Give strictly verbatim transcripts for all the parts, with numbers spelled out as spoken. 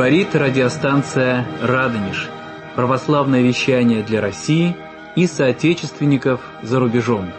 Говорит радиостанция «Радонеж». Православное вещание для России и соотечественников за рубежом.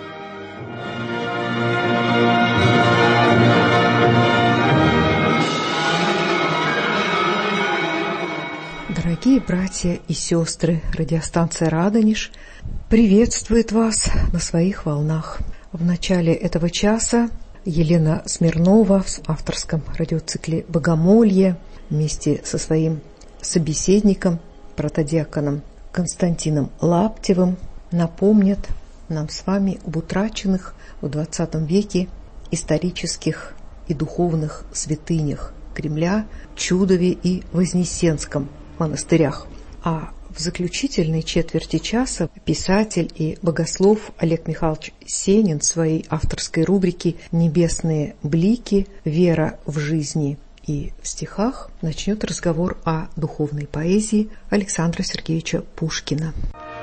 Дорогие братья и сестры, радиостанция «Радонеж» приветствует вас на своих волнах. В начале этого часа Елена Смирнова в авторском радиоцикле «Богомолье» вместе со своим собеседником, протодиаконом Константином Лаптевым напомнят нам с вами об утраченных в двадцатом веке исторических и духовных святынях Кремля, Чудове и Вознесенском монастырях. А в заключительной четверти часа писатель и богослов Олег Михайлович Сенин в своей авторской рубрике «Небесные блики. Вера в жизни и в стихах» начнет разговор о духовной поэзии Александра Сергеевича Пушкина.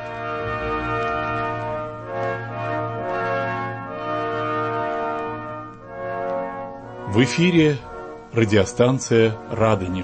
В эфире радиостанция «Радонеж».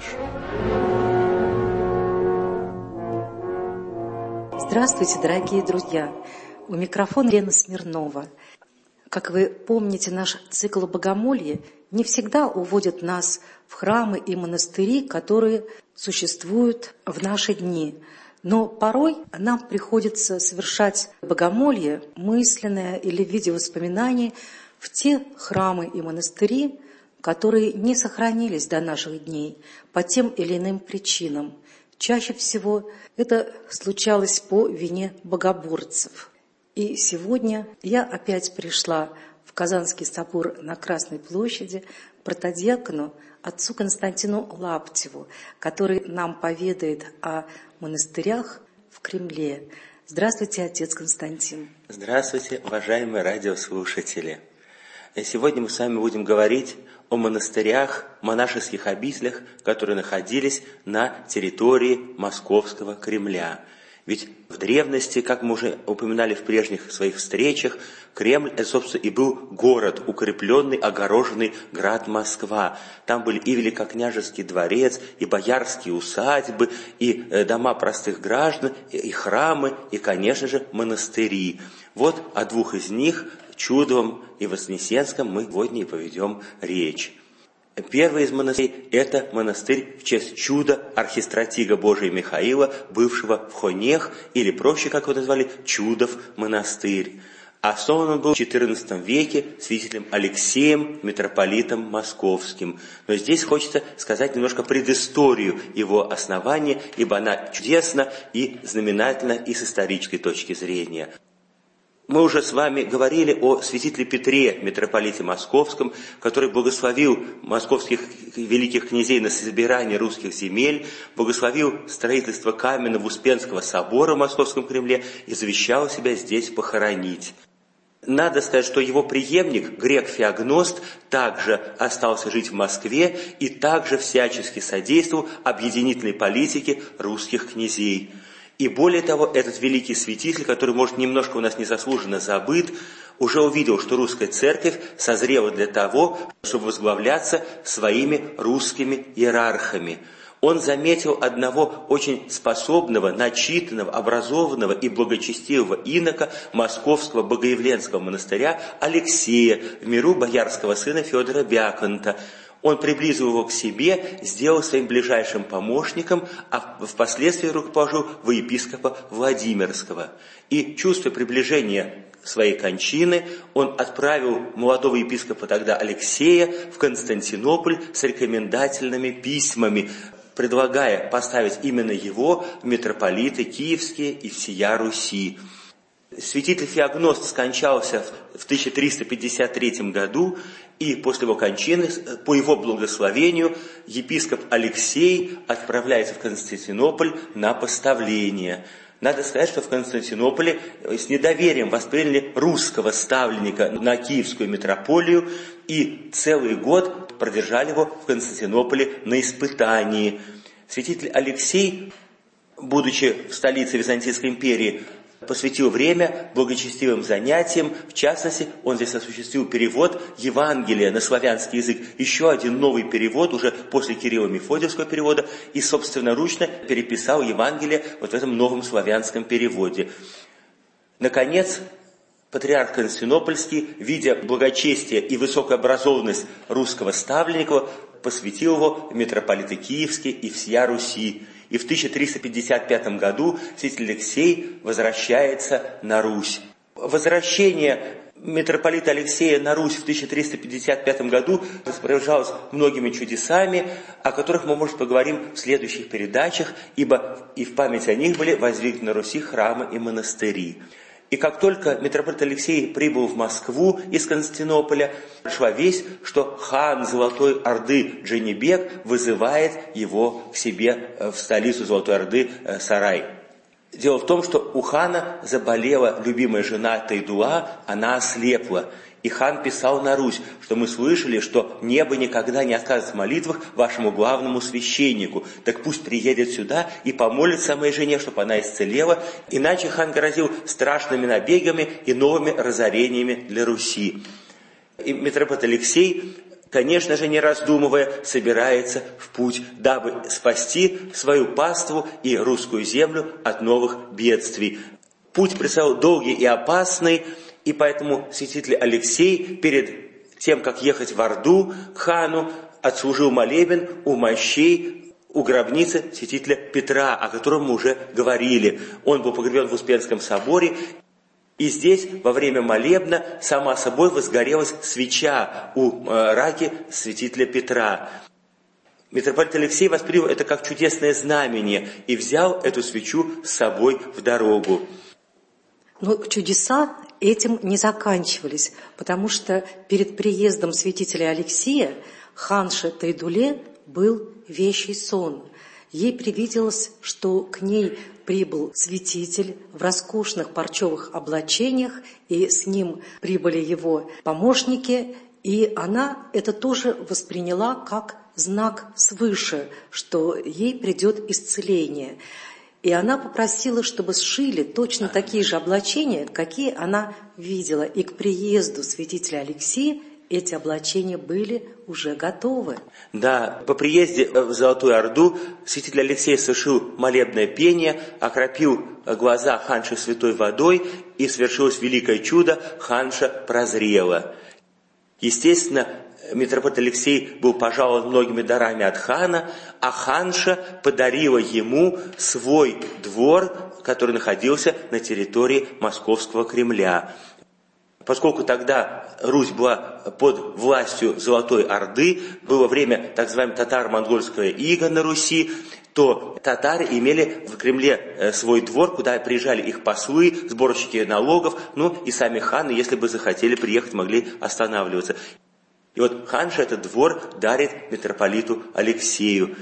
Здравствуйте, дорогие друзья! У микрофона Елена Смирнова. Как вы помните, наш цикл «Богомолье» не всегда уводит нас в храмы и монастыри, которые существуют в наши дни. Но порой нам приходится совершать богомолье, мысленное или в виде воспоминаний, в те храмы и монастыри, которые не сохранились до наших дней по тем или иным причинам. Чаще всего это случалось по вине богоборцев. И сегодня я опять пришла в Казанский собор на Красной площади к протодиакону отцу Константину Лаптеву, который нам поведает о монастырях в Кремле. Здравствуйте, отец Константин. Здравствуйте, уважаемые радиослушатели. Сегодня мы с вами будем говорить о монастырях, монашеских обителях, которые находились на территории Московского Кремля. Ведь в древности, как мы уже упоминали в прежних своих встречах, Кремль, это, собственно, и был город, укрепленный, огороженный град Москва. Там были и Великокняжеский дворец, и боярские усадьбы, и дома простых граждан, и храмы, и, конечно же, монастыри. Вот о двух из них, Чудовом и Вознесенском, мы сегодня и поведем речь. Первый из монастырей – это монастырь в честь чуда архистратига Божия Михаила, бывшего в Хонех, или проще, как его назвали, Чудов монастырь. Основан он был в четырнадцатом веке святителем Алексеем, митрополитом Московским. Но здесь хочется сказать немножко предысторию его основания, ибо она чудесна и знаменательна и с исторической точки зрения. Мы уже с вами говорили о святителе Петре, митрополите Московском, который благословил московских великих князей на собирание русских земель, благословил строительство каменного Успенского собора в Московском Кремле и завещал себя здесь похоронить. Надо сказать, что его преемник, грек Феогност, также остался жить в Москве и также всячески содействовал объединительной политике русских князей. И более того, этот великий святитель, который, может, немножко у нас незаслуженно забыт, уже увидел, что русская церковь созрела для того, чтобы возглавляться своими русскими иерархами. Он заметил одного очень способного, начитанного, образованного и благочестивого инока Московского Богоявленского монастыря Алексея, в миру боярского сына Федора Бяконта. Он приблизил его к себе, сделал своим ближайшим помощником, а впоследствии рукоположил во епископа Владимирского. И, чувствуя приближение своей кончины, он отправил молодого епископа тогда Алексея в Константинополь с рекомендательными письмами, предлагая поставить именно его в митрополиты киевские и всея Руси. Святитель Феогност скончался в тысяча триста пятьдесят третьем году, и после его кончины, по его благословению, епископ Алексей отправляется в Константинополь на поставление. Надо сказать, что в Константинополе с недоверием восприняли русского ставленника на Киевскую митрополию и целый год продержали его в Константинополе на испытании. Святитель Алексей, будучи в столице Византийской империи, посвятил время благочестивым занятиям. В частности, он здесь осуществил перевод Евангелия на славянский язык. Еще один новый перевод, уже после Кирилла-Мефодиевского перевода, и собственноручно переписал Евангелие вот в этом новом славянском переводе. Наконец, патриарх Константинопольский, видя благочестие и высокую образованность русского ставленника, посвятил его митрополиты Киевский и всея Руси. И в тысяча триста пятьдесят пятом году святитель Алексей возвращается на Русь. Возвращение митрополита Алексея на Русь в тысяча триста пятьдесят пятом году сопровождалось многими чудесами, о которых мы, может, поговорим в следующих передачах, ибо и в память о них были воздвигнуты на Руси храмы и монастыри. И как только митрополит Алексей прибыл в Москву из Константинополя, шла весть, что хан Золотой Орды Джанибек вызывает его к себе в столицу Золотой Орды Сарай. Дело в том, что у хана заболела любимая жена Тайдуа, она ослепла. И хан писал на Русь, что мы слышали, что небо никогда не отказывает в молитвах вашему главному священнику. Так пусть приедет сюда и помолится моей жене, чтобы она исцелела. Иначе хан грозил страшными набегами и новыми разорениями для Руси. И митрополит Алексей, конечно же, не раздумывая, собирается в путь, дабы спасти свою паству и русскую землю от новых бедствий. Путь предстоял долгий и опасный, и поэтому святитель Алексей перед тем, как ехать в Орду к хану, отслужил молебен у мощей, у гробницы святителя Петра, о котором мы уже говорили. Он был погребен в Успенском соборе, и здесь во время молебна сама собой возгорелась свеча у э, раки святителя Петра. Митрополит Алексей воспринял это как чудесное знамение и взял эту свечу с собой в дорогу. Но чудеса этим не заканчивались, потому что перед приездом святителя Алексея ханше Тайдуле был вещий сон. Ей привиделось, что к ней прибыл святитель в роскошных парчевых облачениях, и с ним прибыли его помощники, и она это тоже восприняла как знак свыше, что ей придет исцеление. И она попросила, чтобы сшили точно такие же облачения, какие она видела. И к приезду святителя Алексея эти облачения были уже готовы. Да, по приезде в Золотую Орду святитель Алексей совершил молебное пение, окропил глаза ханши святой водой, и свершилось великое чудо, ханша прозрела. Естественно, митрополит Алексей был пожалован многими дарами от хана, а ханша подарила ему свой двор, который находился на территории Московского Кремля. Поскольку тогда Русь была под властью Золотой Орды, было время так называемого татаро-монгольского ига на Руси, то татары имели в Кремле свой двор, куда приезжали их послы, сборщики налогов, ну и сами ханы, если бы захотели приехать, могли останавливаться. И вот ханша этот двор дарит митрополиту Алексею.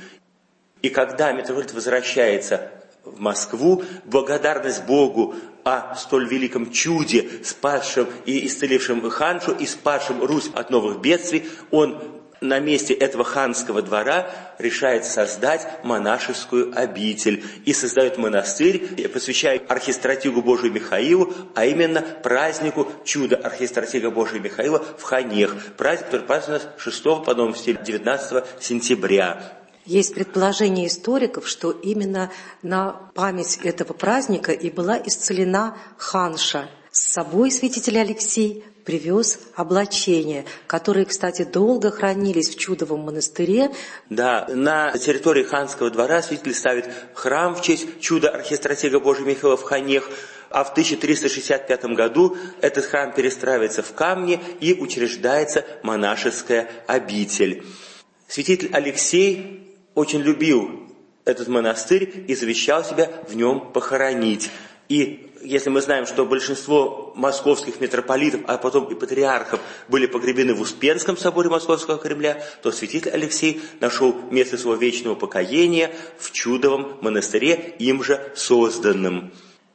И когда митрополит возвращается в Москву, благодарность Богу о столь великом чуде, спасшем и исцелившем ханшу и спасшем Русь от новых бедствий, он на месте этого ханского двора решает создать монашескую обитель и создает монастырь, посвящая архистратигу Божию Михаилу, а именно празднику чуда архистратига Божия Михаила в Ханех, праздник, который празднуется шестого по новому стилю девятнадцатого сентября. Есть предположение историков, что именно на память этого праздника и была исцелена ханша. С собой святитель Алексей привез облачения, которые, кстати, долго хранились в чудовом монастыре. Да, на территории ханского двора святитель ставит храм в честь чуда архистратига Божия Михаила в Ханех, а в тысяча триста шестьдесят пятом году этот храм перестраивается в камни и учреждается монашеская обитель. Святитель Алексей очень любил этот монастырь и завещал себя в нем похоронить. И если мы знаем, что большинство московских митрополитов, а потом и патриархов были погребены в Успенском соборе Московского Кремля, то святитель Алексей нашел место своего вечного покаяния в чудовом монастыре, им же созданном.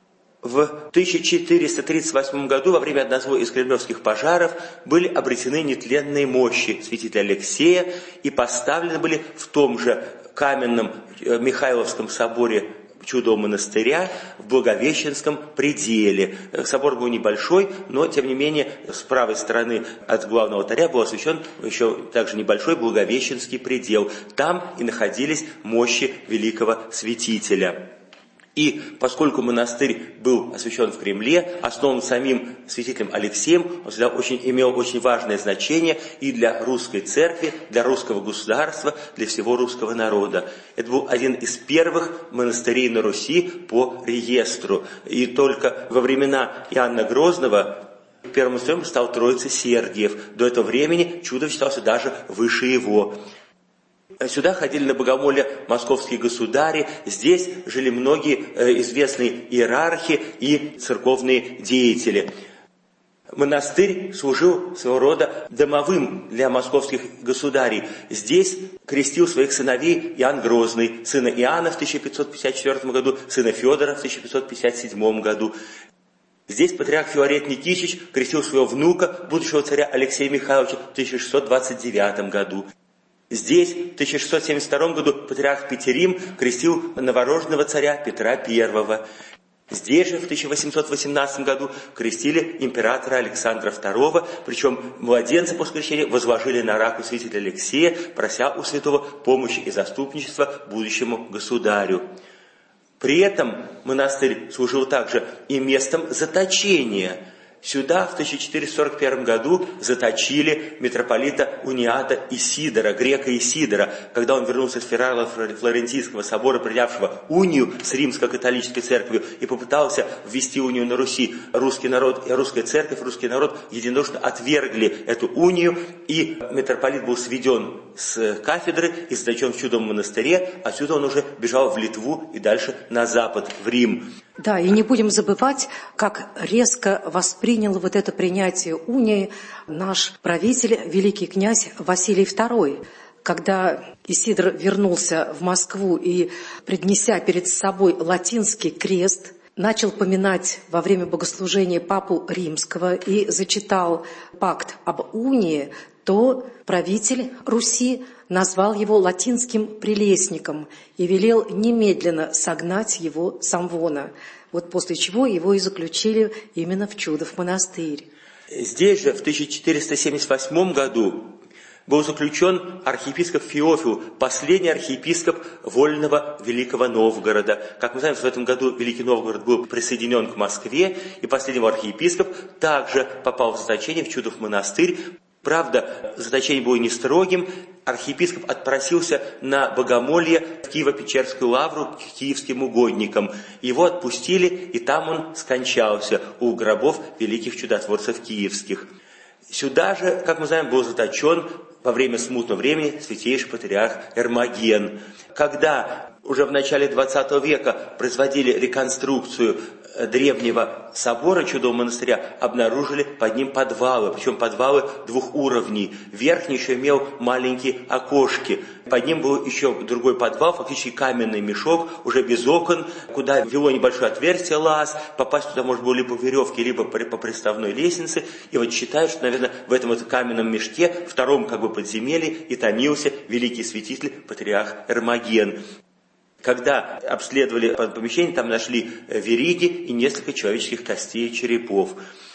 В тысяча четыреста тридцать восьмом году во время одного из кремлевских пожаров были обретены нетленные мощи святителя Алексея и поставлены были в том же каменном Михайловском соборе чудового монастыря в Благовещенском пределе. Собор был небольшой, но, тем не менее, с правой стороны от главного алтаря был освящен еще также небольшой Благовещенский предел. Там и находились мощи великого святителя. И поскольку монастырь был освящен в Кремле, основан самим святителем Алексеем, он всегда очень, имел очень важное значение и для русской церкви, для русского государства, для всего русского народа. Это был один из первых монастырей на Руси по реестру. И только во времена Иоанна Грозного первым монастырем стал Троице-Сергиев. До этого времени Чудов считался даже выше его. Сюда ходили на богомолье московские государи, здесь жили многие известные иерархи и церковные деятели. Монастырь служил своего рода домовым для московских государей. Здесь крестил своих сыновей Иоанн Грозный, сына Иоанна в тысяча пятьсот пятьдесят четвёртом году, сына Федора в тысяча пятьсот пятьдесят седьмом году. Здесь патриарх Филарет Никитич крестил своего внука, будущего царя Алексея Михайловича в тысяча шестьсот двадцать девятом году. Здесь в тысяча шестьсот семьдесят втором году патриарх Петерим крестил новорожденного царя Петра Первого. Здесь же в тысяча восемьсот восемнадцатом году крестили императора Александра Второго, причем младенца после крещения возложили на раку святителя Алексея, прося у святого помощи и заступничества будущему государю. При этом монастырь служил также и местом заточения. Сюда в тысяча четыреста сорок первом году заточили митрополита Униата Исидора, грека Исидора, когда он вернулся с Феррара Флорентийского собора, принявшего унию с римско-католической церковью, и попытался ввести унию на Руси. Русский народ и русская церковь, русский народ единодушно отвергли эту унию, и митрополит был сведен с кафедры и заточен в Чудовом монастыре. Отсюда он уже бежал в Литву и дальше на запад, в Рим. Да, и не будем забывать, как резко воспринял вот это принятие унии наш правитель, великий князь Василий Второй. Когда Исидор вернулся в Москву и, преднеся перед собой латинский крест, начал поминать во время богослужения Папу Римского и зачитал пакт об унии, то правитель Руси назвал его латинским прелестником и велел немедленно согнать его с Амвона. Вот после чего его и заключили именно в Чудов монастырь. Здесь же в тысяча четыреста семьдесят восьмом году был заключен архиепископ Феофил, последний архиепископ вольного Великого Новгорода. Как мы знаем, в этом году Великий Новгород был присоединен к Москве, и последний архиепископ также попал в заточение в Чудов монастырь. Правда, заточение было не строгим. Архиепископ отпросился на богомолье в Киево-Печерскую лавру к киевским угодникам. Его отпустили, и там он скончался у гробов великих чудотворцев киевских. Сюда же, как мы знаем, был заточен во время смутного времени святейший патриарх Эрмоген. Когда уже в начале двадцатого века производили реконструкцию древнего собора Чудового монастыря, обнаружили под ним подвалы, причем подвалы двух уровней. Верхний еще имел маленькие окошки. Под ним был еще другой подвал, фактически каменный мешок, уже без окон, куда вело небольшое отверстие лаз. Попасть туда можно было либо по веревке, либо по приставной лестнице. И вот считают, что, наверное, в этом вот каменном мешке, втором как бы подземелье, и томился великий святитель патриарх Эрмоген. Когда обследовали помещение, там нашли вериги и несколько человеческих костей и черепов.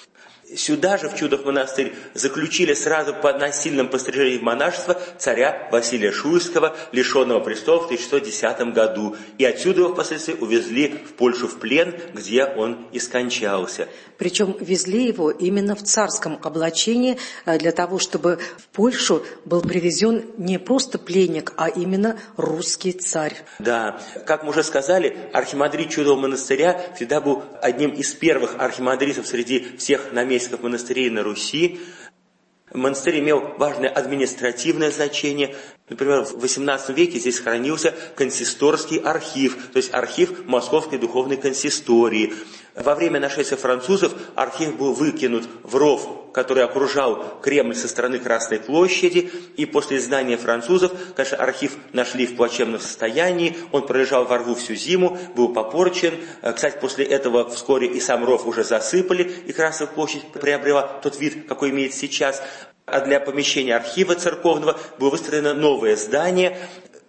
Сюда же, в Чудов монастырь, заключили сразу по насильному пострижению в монашество царя Василия Шуйского, лишенного престола в тысяча шестьсот десятом году. И отсюда его впоследствии увезли в Польшу в плен, где он и скончался. Причем везли его именно в царском облачении, для того, чтобы в Польшу был привезен не просто пленник, а именно русский царь. Да, как мы уже сказали, архимандрит Чудового монастыря всегда был одним из первых архимандритов среди всех наместников монастырей на Руси. Монастырь имел важное административное значение. Например, в восемнадцатом веке здесь хранился консисторский архив, то есть архив Московской духовной консистории. Во время нашествия французов архив был выкинут в ров, который окружал Кремль со стороны Красной площади, и после изгнания французов, конечно, архив нашли в плачевном состоянии, он пролежал во рву всю зиму, был попорчен. Кстати, после этого вскоре и сам ров уже засыпали, и Красная площадь приобрела тот вид, какой имеет сейчас. А для помещения архива церковного было выстроено новое здание.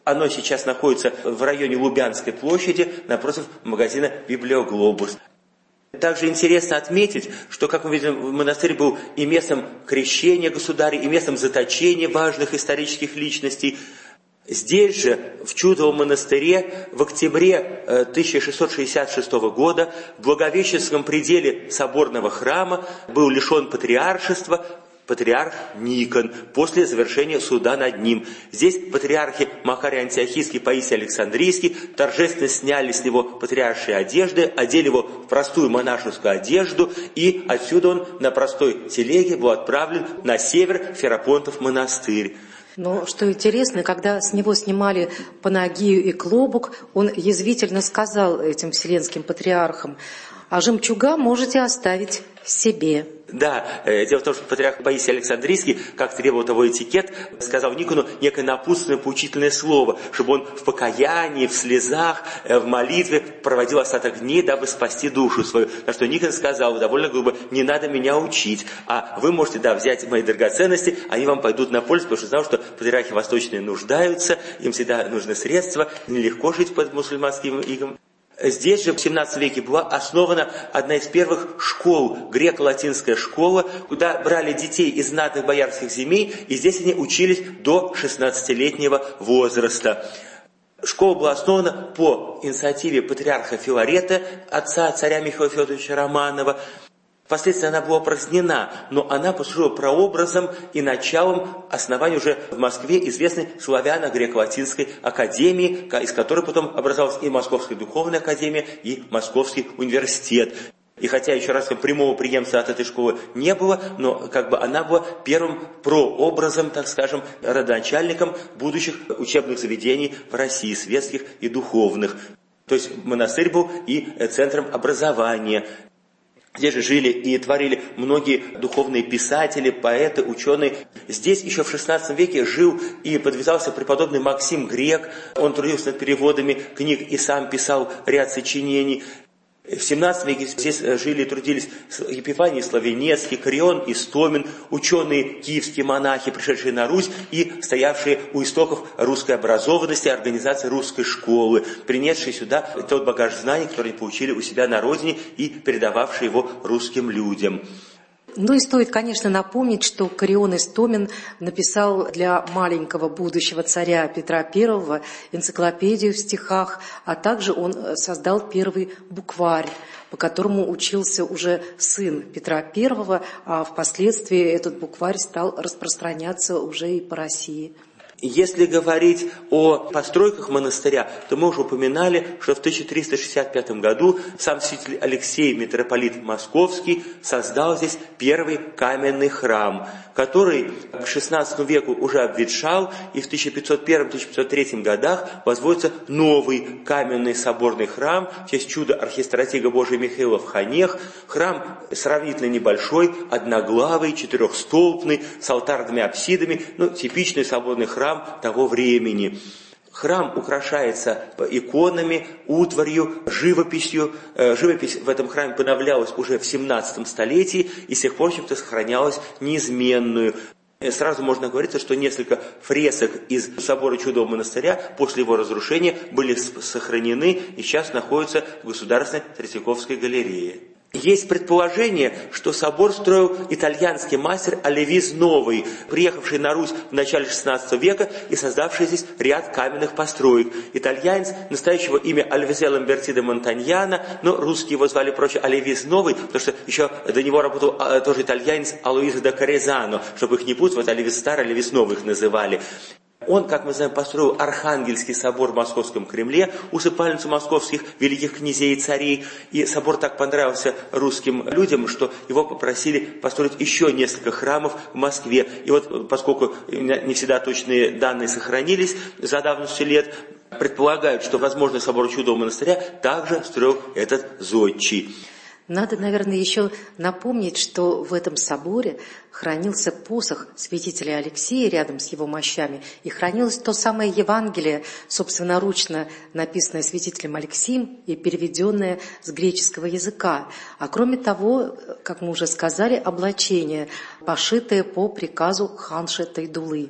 Оно сейчас находится в районе Лубянской площади, напротив магазина «Библиоглобус». Также интересно отметить, что, как мы видим, монастырь был и местом крещения государя, и местом заточения важных исторических личностей. Здесь же, в Чудовом монастыре, в октябре тысяча шестьсот шестьдесят шестого года в Благовещенском пределе соборного храма был лишен патриаршества патриарх Никон после завершения суда над ним. Здесь патриархи Макарий Антиохийский, Паисий Александрийский торжественно сняли с него патриаршие одежды, одели его в простую монашескую одежду, и отсюда он на простой телеге был отправлен на север в Ферапонтов монастырь. Но что интересно, когда с него снимали Панагию и клобук, он язвительно сказал этим вселенским патриархам: «А жемчуга можете оставить себе». Да, э, дело в том, что патриарх Паисий Александрийский, как требовал того этикет, сказал Никону некое напутственное поучительное слово, чтобы он в покаянии, в слезах, э, в молитве проводил остаток дней, дабы спасти душу свою. На что Никон сказал довольно грубо: не надо меня учить, а вы можете, да, взять мои драгоценности, они вам пойдут на пользу, потому что знал, что патриархи восточные нуждаются, им всегда нужны средства, нелегко жить под мусульманским игом. Здесь же в семнадцатом веке была основана одна из первых школ, греко-латинская школа, куда брали детей из знатных боярских земель, и здесь они учились до шестнадцатилетнего возраста. Школа была основана по инициативе патриарха Филарета, отца царя Михаила Федоровича Романова. Впоследствии она была упразднена, но она послужила прообразом и началом основания уже в Москве известной славяно-греко-латинской академии, из которой потом образовалась и Московская духовная академия, и Московский университет. И хотя, еще раз, прямого преемства от этой школы не было, но как бы она была первым прообразом, так скажем, родоначальником будущих учебных заведений в России, светских и духовных. То есть монастырь был и центром образования. Здесь же жили и творили многие духовные писатели, поэты, ученые. Здесь еще в шестнадцатом веке жил и подвязался преподобный Максим Грек. Он трудился над переводами книг и сам писал ряд сочинений. В семнадцатом веке здесь жили и трудились Епифаний Славенецкий, Крион Истомин, ученые киевские монахи, пришедшие на Русь и стоявшие у истоков русской образованности, организации русской школы, принесшие сюда тот багаж знаний, который они получили у себя на родине и передававшие его русским людям. Ну и стоит, конечно, напомнить, что Крион Истомин написал для маленького будущего царя Петра Первого энциклопедию в стихах, а также он создал первый букварь, по которому учился уже сын Петра Первого, а впоследствии этот букварь стал распространяться уже и по России. Если говорить о постройках монастыря, то мы уже упоминали, что в тысяча триста шестьдесят пятом году сам святитель Алексей, митрополит Московский, создал здесь первый каменный храм, который к шестнадцатому веку уже обветшал, и в тысяча пятьсот первом — тысяча пятьсот третьем годах возводится новый каменный соборный храм в честь чуда архистратига Божия Михаила в Ханех. Храм сравнительно небольшой, одноглавый, четырехстолбный, с алтарными апсидами, ну, типичный соборный храм того времени. Храм украшается иконами, утварью, живописью. Живопись в этом храме поновлялась уже в семнадцатом столетии и с тех пор в-то сохранялась неизменную. Сразу можно говорить, что несколько фресок из собора Чудового монастыря после его разрушения были сохранены и сейчас находятся в Государственной Третьяковской галерее. Есть предположение, что собор строил итальянский мастер Оливиз Новый, приехавший на Русь в начале шестнадцатого века и создавший здесь ряд каменных построек. Итальянец, настоящего имя Альвезе Ламберти де Монтаньяно, но русские его звали проще Оливиз Новый, потому что еще до него работал тоже итальянец Алоизо де Карезано, чтобы их не путать, вот Оливиз Старый, Оливиз Новый их называли. Он, как мы знаем, построил Архангельский собор в Московском Кремле, усыпальницу московских великих князей и царей. И собор так понравился русским людям, что его попросили построить еще несколько храмов в Москве. И вот, поскольку не всегда точные данные сохранились за давностью лет, предполагают, что, возможно, собор Чудового монастыря также строил этот зодчий. Надо, наверное, еще напомнить, что в этом соборе хранился посох святителя Алексея рядом с его мощами, и хранилось то самое Евангелие, собственноручно написанное святителем Алексием и переведенное с греческого языка. А кроме того, как мы уже сказали, облачение, пошитое по приказу ханши Тайдулы.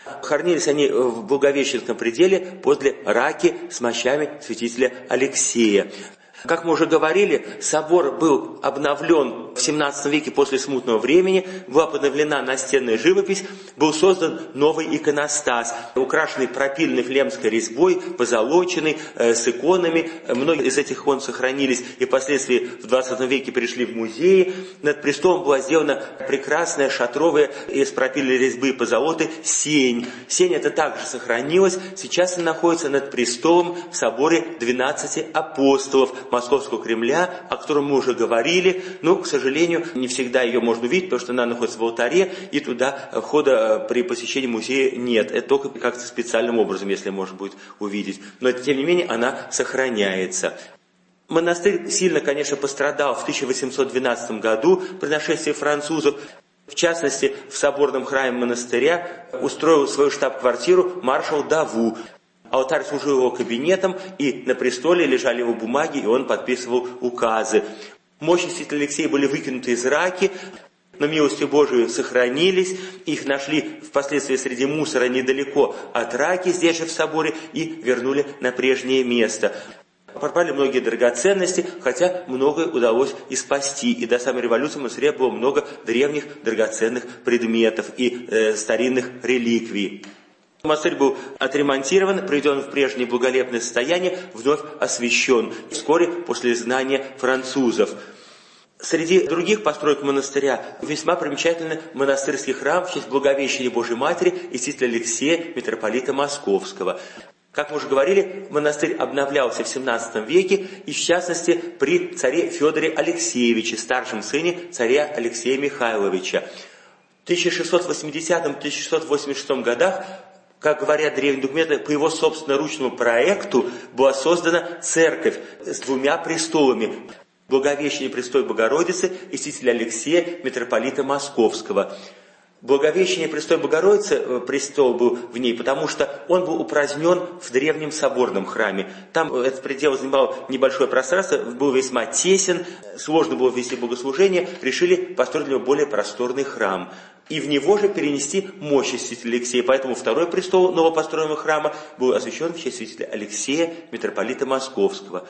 Хоронились они в Благовещенском пределе подле раки с мощами святителя Алексея. Как мы уже говорили, собор был обновлен в семнадцатом веке после смутного времени, была подновлена настенная живопись, был создан новый иконостас, украшенный пропиленной флемской резьбой, позолоченный, э, с иконами. Многие из этих икон сохранились и впоследствии в двадцатом веке пришли в музеи. Над престолом была сделана прекрасная шатровая из пропиленной резьбы и позолоты сень. Сень эта также сохранилась. Сейчас она находится над престолом в соборе двенадцати апостолов Московского Кремля, о котором мы уже говорили, но, к сожалению, не всегда ее можно увидеть, потому что она находится в алтаре, и туда входа при посещении музея нет. Это только как-то специальным образом, если можно будет увидеть. Но, тем не менее, она сохраняется. Монастырь сильно, конечно, пострадал в тысяча восемьсот двенадцатом году при нашествии французов. В частности, в соборном храме монастыря устроил свою штаб-квартиру маршал Даву. Алтарь служил его кабинетом, и на престоле лежали его бумаги, и он подписывал указы. Мощи святителя Алексея были выкинуты из раки, но милостью Божией сохранились. Их нашли впоследствии среди мусора недалеко от раки, здесь же в соборе, и вернули на прежнее место. Пропали многие драгоценности, хотя многое удалось и спасти. И до самой революции в монастыре было много древних драгоценных предметов и э, старинных реликвий. Монастырь был отремонтирован, приведен в прежнее благолепное состояние, вновь освящен вскоре после изгнания французов. Среди других построек монастыря весьма примечательный монастырский храм в честь Благовещения Божией Матери и святителя Алексея, митрополита Московского. Как мы уже говорили, монастырь обновлялся в семнадцатом веке, и в частности при царе Федоре Алексеевиче, старшем сыне царя Алексея Михайловича. В тысяча шестьсот восьмидесятом — тысяча шестьсот восемьдесят шестом годах, как говорят древние документы, по его собственноручному проекту была создана церковь с двумя престолами. Благовещение Престой Богородицы и святителя Алексея, митрополита Московского. Благовещение Престой Богородицы, престол был в ней, потому что он был упразднен в древнем соборном храме. Там этот предел занимал небольшое пространство, был весьма тесен, сложно было вести богослужение, решили построить для него более просторный храм. И в него же перенести мощи святителя Алексея. Поэтому второй престол новопостроенного храма был освящен в честь святителя Алексея, митрополита Московского.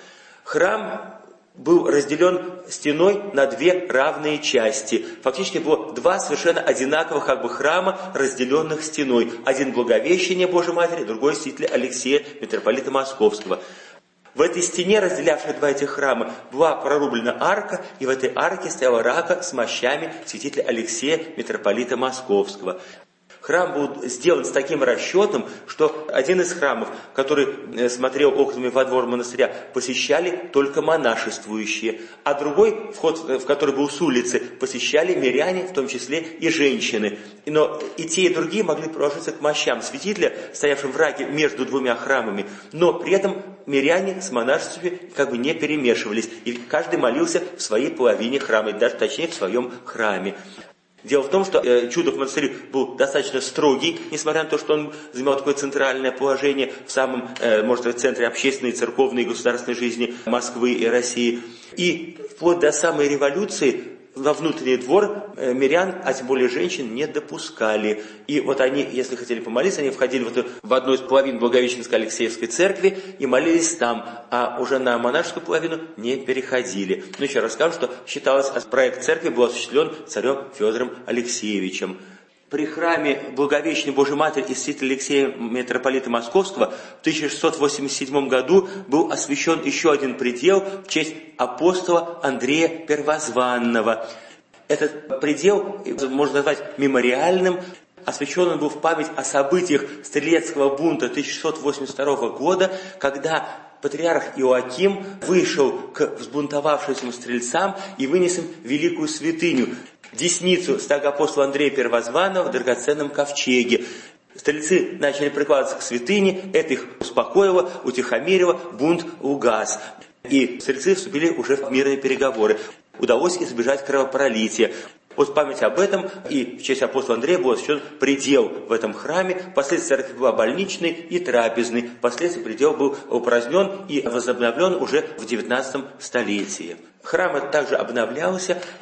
Храм был разделен стеной на две равные части. Фактически было два совершенно одинаковых как бы храма, разделенных стеной. Один Благовещение Божией Матери, другой святителя Алексея, митрополита Московского. В этой стене, разделявшей два этих храма, была прорублена арка, и в этой арке стояла рака с мощами святителя Алексея, митрополита Московского. Храм был сделан с таким расчетом, что один из храмов, который смотрел окнами во двор монастыря, посещали только монашествующие, а другой, вход в который был с улицы, посещали миряне, в том числе и женщины. Но и те, и другие могли приложиться к мощам святителя, стоявшим в раке между двумя храмами, но при этом миряне с монашествами как бы не перемешивались, и каждый молился в своей половине храма, даже точнее в своем храме. Дело в том, что э, Чудов монастырь был достаточно строгий, несмотря на то, что он занимал такое центральное положение в самом, э, можно сказать, центре общественной, церковной и государственной жизни Москвы и России. И вплоть до самой революции во внутренний двор э, мирян, а тем более женщин, не допускали. И вот они, если хотели помолиться, они входили в, эту, в одну из половин Благовещенской Алексеевской церкви и молились там, а уже на монашескую половину не переходили. Но еще раз скажу, что считалось, проект церкви был осуществлен царем Федором Алексеевичем. При храме Благовещения Божией Матери и святителя Алексея, митрополита Московского, в тысяча шестьсот восемьдесят седьмом году был освящен еще один предел в честь апостола Андрея Первозванного. Этот предел можно назвать мемориальным. Освящен он был в память о событиях Стрелецкого бунта тысяча шестьсот восемьдесят второго года, когда патриарх Иоаким вышел к взбунтовавшимся стрельцам и вынес им великую святыню, десницу стага апостола Андрея Первозванного в драгоценном ковчеге. Стрельцы начали прикладываться к святыне, это их успокоило, утихомирило, бунт угас. И стрельцы вступили уже в мирные переговоры. Удалось избежать кровопролития. Вот в память об этом и в честь апостола Андрея был освящен предел в этом храме. Впоследствии церковь была больничной и трапезной. Впоследствии предел был упразднен и возобновлен уже в девятнадцатом столетии. Храм этот также обновлялся.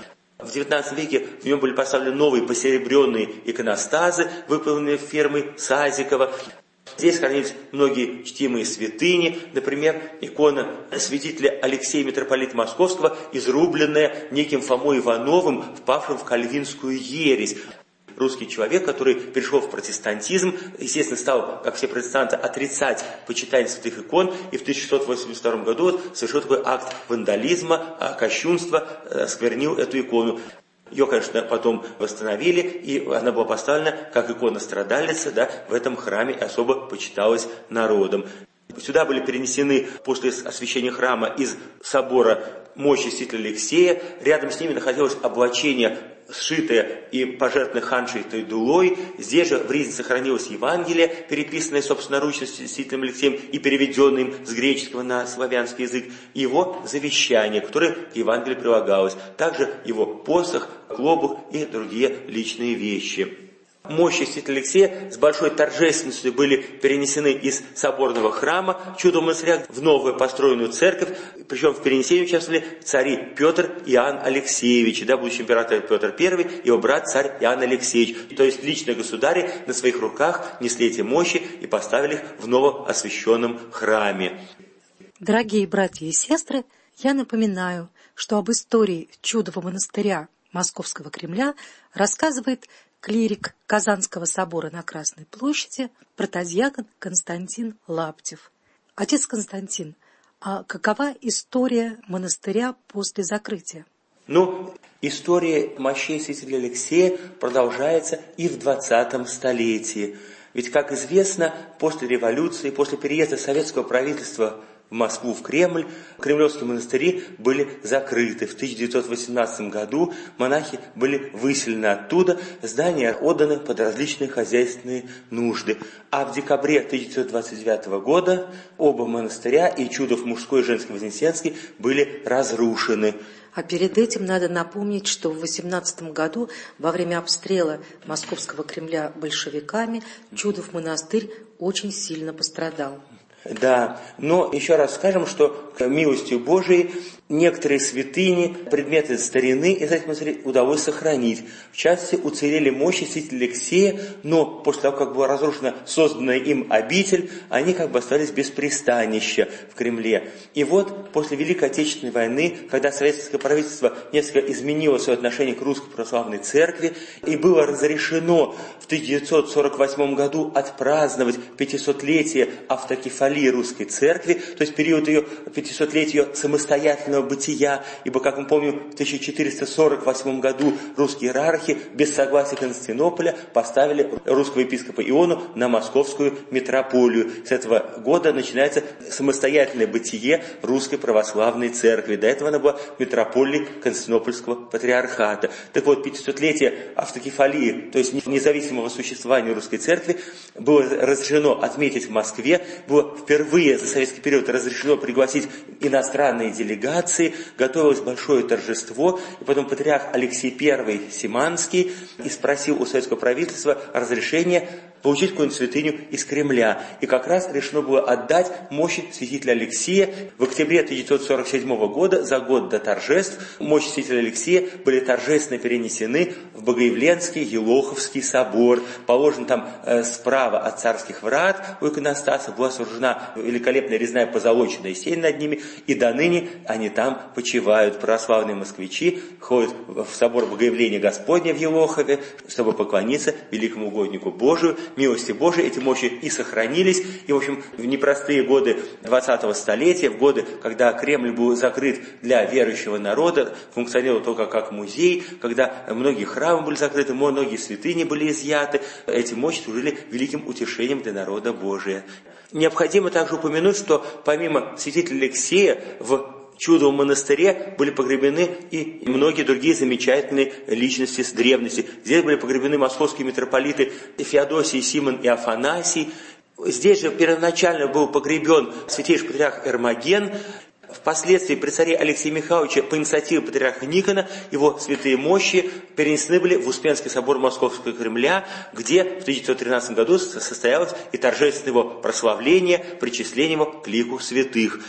В девятнадцатом веке в нем были поставлены новые посеребренные иконостазы, выполненные фирмой Сазикова. Здесь хранились многие чтимые святыни, например, икона святителя Алексея, митрополита Московского, изрубленная неким Фомой Ивановым, впавшим в кальвинскую ересь. Русский человек, который перешел в протестантизм, естественно, стал, как все протестанты, отрицать почитание святых икон, и в тысяча шестьсот восемьдесят втором году совершил такой акт вандализма, кощунства, осквернил эту икону. Ее, конечно, потом восстановили, и она была поставлена как икона страдалицы, да, в этом храме и особо почиталась народом. Сюда были перенесены после освящения храма из собора мощи святителя Алексея. Рядом с ними находилось облачение, сшитое и пожертвованное ханшей Тойдулой. Здесь же в Ризне сохранилось Евангелие, переписанное собственноручно святителем Алексеем и переведенное им с греческого на славянский язык, и его завещание, которое к Евангелию прилагалось. Также его посох, клобух и другие личные вещи. Мощи святителя Алексея с большой торжественностью были перенесены из соборного храма чудового монастыря в новую построенную церковь, причем в перенесении участвовали цари Петр и Иоанн Алексеевич, да, будущий император Петр Первый и его брат царь Иоанн Алексеевич. То есть лично государи на своих руках несли эти мощи и поставили их в новоосвященном храме. Дорогие братья и сестры, я напоминаю, что об истории чудового монастыря Московского Кремля рассказывает клирик Казанского собора на Красной площади, протодьякон Константин Лаптев. Отец Константин, а какова история монастыря после закрытия? Ну, история мощей святителя Алексея продолжается и в двадцатом столетии. Ведь, как известно, после революции, после переезда советского правительства в Москву, в Кремль, кремлевские монастыри были закрыты. В тысяча девятьсот восемнадцатом году монахи были выселены оттуда, здания отданы под различные хозяйственные нужды. А в декабре тысяча девятьсот двадцать девятого года оба монастыря, и Чудов мужской и женский Вознесенский, были разрушены. А перед этим надо напомнить, что в восемнадцатом году во время обстрела Московского Кремля большевиками Чудов монастырь очень сильно пострадал. Да, но еще раз скажем, что милостью Божией некоторые святыни, предметы старины из этих монастырей удалось сохранить. В частности, уцелели мощи святителя Алексея, но после того, как была разрушена созданная им обитель, они как бы остались без пристанища в Кремле. И вот после Великой Отечественной войны, когда советское правительство несколько изменило свое отношение к Русской Православной Церкви, и было разрешено в тысяча девятьсот сорок восьмом году отпраздновать пятисотлетие автокефалии Русской Церкви, то есть период ее пятисотлетия самостоятельного бытия, ибо, как мы помним, в тысяча четыреста сорок восьмом году русские иерархи без согласия Константинополя поставили русского епископа Иону на московскую митрополию. С этого года начинается самостоятельное бытие Русской Православной Церкви. До этого она была митрополией Константинопольского патриархата. Так вот, пятисотлетие автокефалии, то есть независимого существования Русской Церкви, было разрешено отметить в Москве, было впервые за советский период разрешено пригласить иностранные делегации, готовилось большое торжество, и потом патриарх Алексей Первый Симанский и спросил у советского правительства разрешения получить какую-нибудь святыню из Кремля. И как раз решено было отдать мощи святителя Алексея. В октябре тысяча девятьсот сорок седьмого года, за год до торжеств, мощи святителя Алексея были торжественно перенесены в Богоявленский Елоховский собор. Положен там э, справа от царских врат у иконостаса была сооружена великолепная резная позолоченная сень над ними, и до ныне они там почивают. Православные москвичи ходят в собор Богоявления Господня в Елохове, чтобы поклониться великому угоднику Божию. Милости Божией эти мощи и сохранились. И, в общем, в непростые годы двадцатого столетия, в годы, когда Кремль был закрыт для верующего народа, функционировал только как музей, когда многие храмы были закрыты, многие святыни были изъяты, эти мощи служили великим утешением для народа Божия. Необходимо также упомянуть, что помимо святителя Алексея в Чудовом монастыре были погребены и многие другие замечательные личности с древности. Здесь были погребены московские митрополиты Феодосий, Симон и Афанасий. Здесь же первоначально был погребен святейший патриарх Эрмоген. Впоследствии при царе Алексея Михайловича по инициативе патриарха Никона его святые мощи перенесены были в Успенский собор Московского Кремля, где в тысяча девятьсот тринадцатом году состоялось и торжественное его прославление, причисление его к лику святых.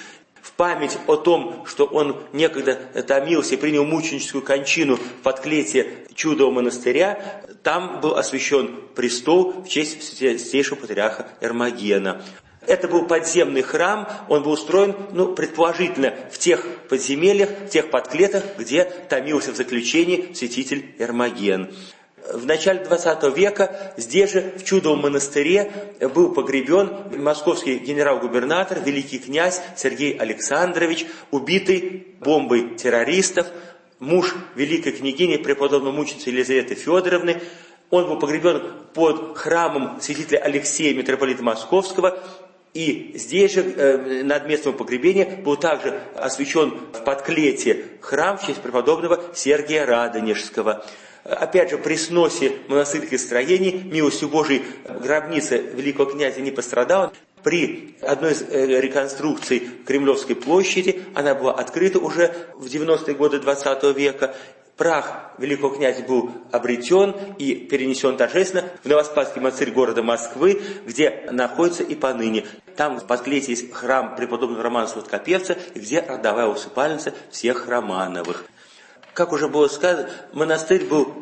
В память о том, что он некогда томился и принял мученическую кончину в подклете Чудового монастыря, там был освящен престол в честь святейшего патриарха Эрмогена. Это был подземный храм, он был устроен, ну, предположительно, в тех подземельях, в тех подклетах, где томился в заключении святитель Эрмоген. В начале двадцатого века здесь же, в Чудовом монастыре, был погребен московский генерал-губернатор, великий князь Сергей Александрович, убитый бомбой террористов, муж великой княгини, преподобной мученицы Елизаветы Федоровны. Он был погребен под храмом святителя Алексея, митрополита Московского. И здесь же, э, над местом погребения, был также освящен в подклете храм в честь преподобного Сергия Радонежского. Опять же, при сносе монастырских строений, милостью Божией, гробница великого князя не пострадала. При одной из реконструкций Кремлевской площади она была открыта уже в девяностые годы двадцатого века. Прах великого князя был обретен и перенесен торжественно в Новоспасский монастырь города Москвы, где находится и поныне. Там в подклете есть храм преподобного Романа Сладкопевца, где родовая усыпальница всех Романовых. Как уже было сказано, монастырь был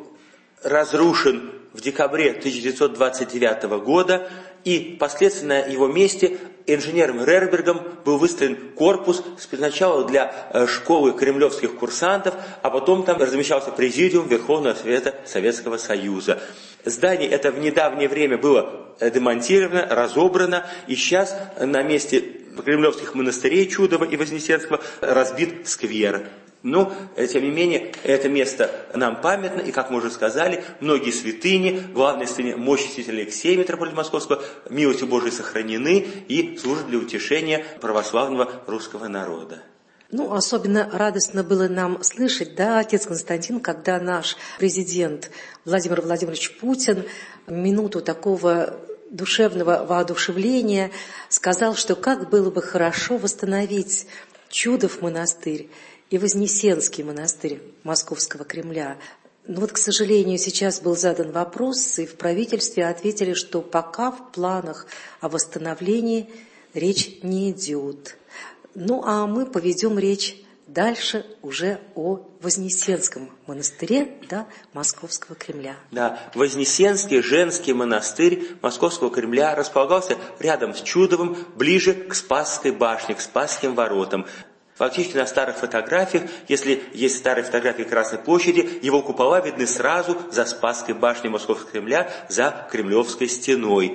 разрушен в декабре тысяча девятьсот двадцать девятого года, и впоследствии на его месте инженером Рербергом был выстроен корпус сначала для школы кремлевских курсантов, а потом там размещался президиум Верховного Совета Советского Союза. Здание это в недавнее время было демонтировано, разобрано, и сейчас на месте кремлевских монастырей Чудова и Вознесенского разбит сквер. Но, тем не менее, это место нам памятно, и, как мы уже сказали, многие святыни, главные святыни мощи святителя Алексея, митрополита Московского, милостью Божией сохранены и служат для утешения православного русского народа. Ну, особенно радостно было нам слышать, да, отец Константин, когда наш президент Владимир Владимирович Путин минуту такого душевного воодушевления сказал, что как было бы хорошо восстановить Чудов монастырь и Вознесенский монастырь Московского Кремля. Но вот, к сожалению, сейчас был задан вопрос, и в правительстве ответили, что пока в планах о восстановлении речь не идет. Ну, а мы поведем речь дальше уже о Вознесенском монастыре, да, Московского Кремля. Да, Вознесенский женский монастырь Московского Кремля располагался рядом с Чудовым, ближе к Спасской башне, к Спасским воротам. Фактически на старых фотографиях, если есть старые фотографии Красной площади, его купола видны сразу за Спасской башней Московского Кремля, за Кремлевской стеной.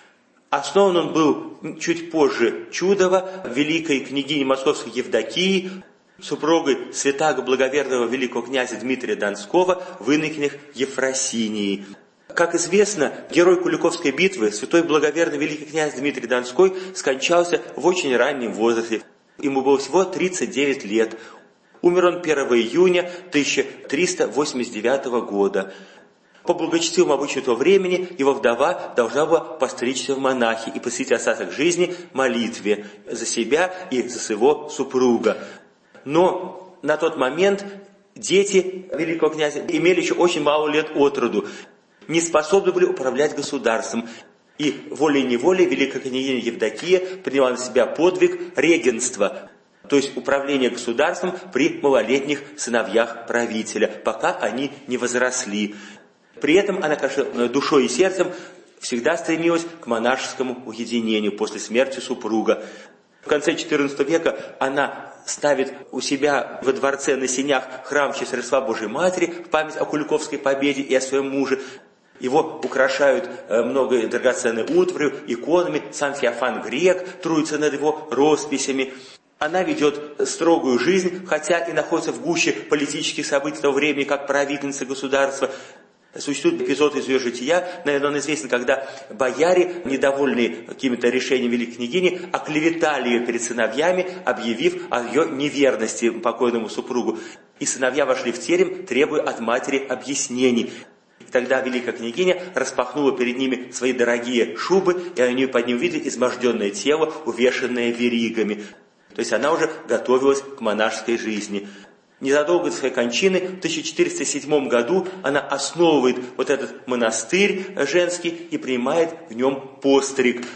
Основан он был чуть позже Чудова, великой княгини Московской Евдокии, супругой святаго благоверного великого князя Дмитрия Донского в инокинях Ефросинии. Как известно, герой Куликовской битвы, святой благоверный великий князь Дмитрий Донской, скончался в очень раннем возрасте. Ему было всего тридцать девять лет. Умер он первого июня тысяча триста восемьдесят девятого года. По благочестивому обычаю того времени его вдова должна была постричься в монахи и посвятить остаток жизни молитве за себя и за своего супруга. Но на тот момент дети великого князя имели еще очень мало лет от роду, не способны были управлять государством. И волей-неволей великая княгиня Евдокия приняла на себя подвиг регенства, то есть управление государством при малолетних сыновьях правителя, пока они не возросли. При этом она, конечно, душой и сердцем всегда стремилась к монашескому уединению после смерти супруга. В конце четырнадцатого века она ставит у себя во дворце на сенях храм в честь Рождества Божией Матери в память о Куликовской победе и о своем муже. Его украшают много драгоценной утварью, иконами, сам Феофан Грек трудится над его росписями. Она ведет строгую жизнь, хотя и находится в гуще политических событий того времени, как правительница государства. Существует эпизод из ее жития, наверное, он известен, когда бояре, недовольные какими-то решениями великой княгини, оклеветали ее перед сыновьями, объявив о ее неверности покойному супругу. И сыновья вошли в терем, требуя от матери объяснений. Тогда великая княгиня распахнула перед ними свои дорогие шубы, и они под ним увидели изможденное тело, увешанное веригами. То есть она уже готовилась к монашеской жизни. Незадолго до своей кончины, в тысяча четыреста седьмом году, она основывает вот этот монастырь женский и принимает в нем постриг.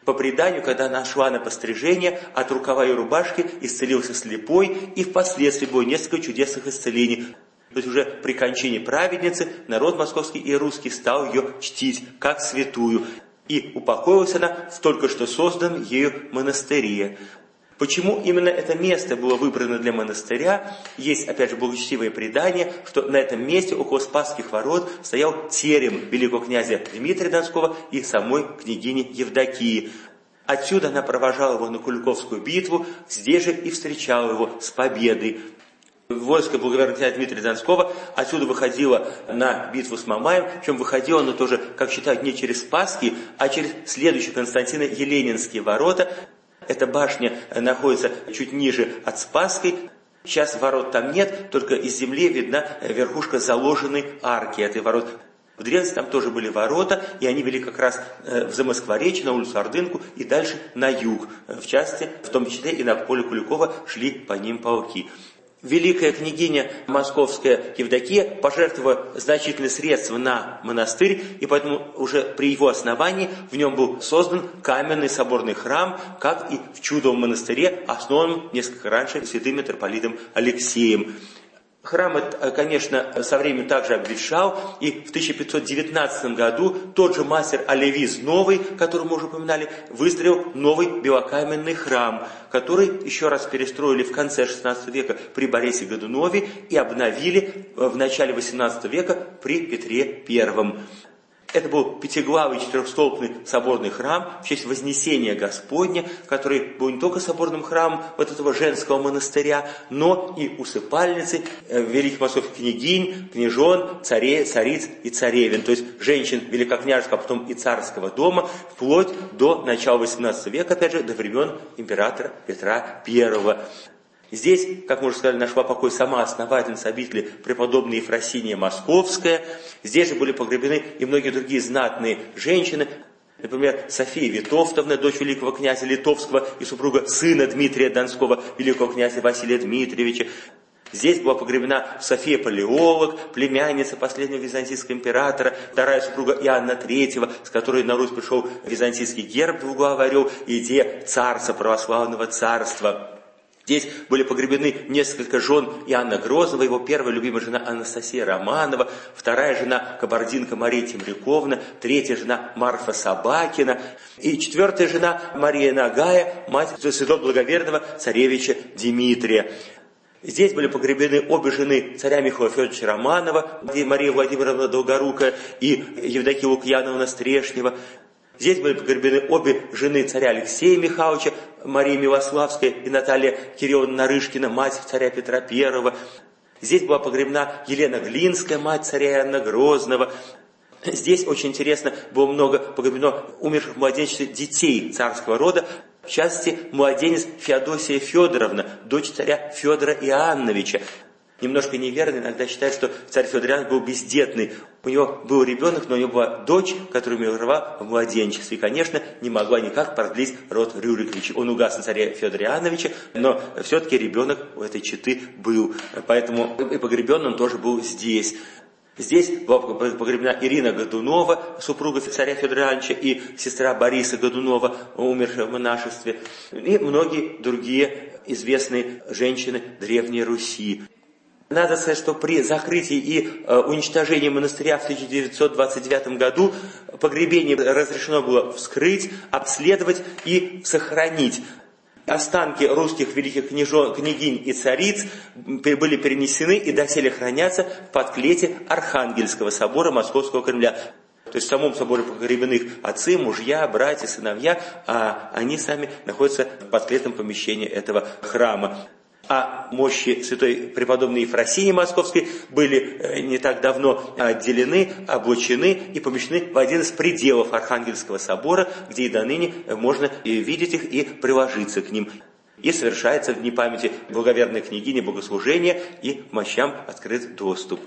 По преданию, когда она шла на пострижение, от рукава ее рубашки исцелился слепой, и впоследствии было несколько чудесных исцелений. То есть уже при кончине праведницы народ московский и русский стал ее чтить как святую. И упокоилась она в только что созданном ею монастыре. Почему именно это место было выбрано для монастыря? Есть, опять же, благочестивое предание, что на этом месте около Спасских ворот стоял терем великого князя Дмитрия Донского и самой княгини Евдокии. Отсюда она провожала его на Куликовскую битву, здесь же и встречала его с победой. Войско благоверного князя Дмитрия Донского отсюда выходило на битву с Мамаем, причем выходило оно тоже, как считают, не через Спасские, а через следующие Константино-Еленинские ворота. Эта башня находится чуть ниже от Спасской. Сейчас ворот там нет, только из земли видна верхушка заложенной арки этой ворот. В древности там тоже были ворота, и они вели как раз в Замоскворечье, на улицу Ордынку и дальше на юг. В частности, в том числе и на поле Куликова шли по ним полки. Великая княгиня московская Евдокия пожертвовала значительные средства на монастырь, и поэтому уже при его основании в нем был создан каменный соборный храм, как и в Чудовом монастыре, основанном несколько раньше святым митрополитом Алексеем. Храм, конечно, со временем также обветшал, и в тысяча пятьсот девятнадцатом году тот же мастер Алевиз Новый, которого мы уже упоминали, выстроил новый белокаменный храм, который еще раз перестроили в конце шестнадцатого века при Борисе Годунове и обновили в начале восемнадцатого века при Петре Первом. Это был пятиглавый четырехстолбный соборный храм в честь Вознесения Господня, который был не только соборным храмом вот этого женского монастыря, но и усыпальницей великих московских княгинь, княжон, царей, цариц и царевин, то есть женщин великокняжеского, а потом и царского дома, вплоть до начала восемнадцатого века, опять же, до времен императора Петра Первого. Здесь, как мы уже сказали, нашла покой сама основательница обители преподобная Ефросиния Московская. Здесь же были погребены и многие другие знатные женщины. Например, София Витовтовна, дочь великого князя Литовского и супруга сына Дмитрия Донского, великого князя Василия Дмитриевича. Здесь была погребена София Палеолог, племянница последнего византийского императора, вторая супруга Иоанна Третьего, с которой на Русь пришел византийский герб двуглавый орел и идея царства, православного царства. Здесь были погребены несколько жен Иоанна Грозного, его первая любимая жена Анастасия Романова, вторая жена кабардинка Мария Темряковна, третья жена Марфа Собакина и четвертая жена Мария Нагая, мать святого благоверного царевича Дмитрия. Здесь были погребены обе жены царя Михаила Федоровича Романова, Мария Владимировна Долгорукая и Евдокия Лукьяновна Стрешнева. Здесь были погребены обе жены царя Алексея Михайловича, Мария Милославская и Наталья Кирилловна Нарышкина, мать царя Петра Первого. Здесь была погребена Елена Глинская, мать царя Иоанна Грозного. Здесь, очень интересно, было много погребено умерших в младенчестве детей царского рода, в частности, младенец Феодосия Федоровна, дочь царя Федора Иоанновича. Немножко неверно, иногда считают, что царь Федор Иоаннович был бездетный. У него был ребенок, но у него была дочь, которая умерла в младенчестве. И, конечно, не могла никак продлить род Рюриковича. Он угас на царя Федора Иоанновича, но все-таки ребенок у этой четы был. Поэтому и погребен он тоже был здесь. Здесь была погребена Ирина Годунова, супруга царя Федора Иоанновича, и сестра Бориса Годунова, умершая в монашестве. И многие другие известные женщины Древней Руси. Надо сказать, что при закрытии и э, уничтожении монастыря в тысяча девятьсот двадцать девятом году погребение разрешено было вскрыть, обследовать и сохранить. Останки русских великих княжон, княгинь и цариц были перенесены и доселе хранятся в подклете Архангельского собора Московского Кремля. То есть в самом соборе погребены их отцы, мужья, братья, сыновья, а они сами находятся в подклетном помещении этого храма. А мощи святой преподобной Ефросинии Московской были не так давно отделены, облачены и помещены в один из пределов Архангельского собора, где и до ныне можно видеть их и приложиться к ним. И совершается в дни памяти благоверной княгини богослужение, и мощам открыт доступ.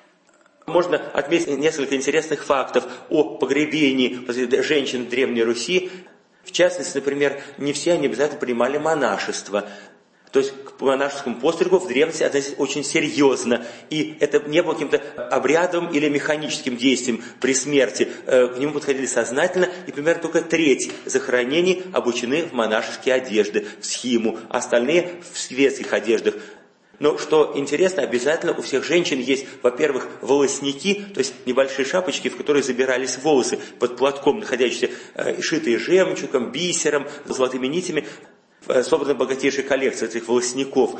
Можно отметить несколько интересных фактов о погребении женщин в Древней Руси. В частности, например, не все они обязательно принимали монашество. То есть к монашескому постригу в древности относились очень серьезно. И это не было каким-то обрядовым или механическим действием при смерти. К нему подходили сознательно, и примерно только треть захоронений обучены в монашеские одежды, в схиму, остальные в светских одеждах. Но что интересно, обязательно у всех женщин есть, во-первых, волосники, то есть небольшие шапочки, в которые забирались волосы под платком, находящиеся, шитые жемчугом, бисером, золотыми нитями. Собрана богатейшая коллекция этих волосников.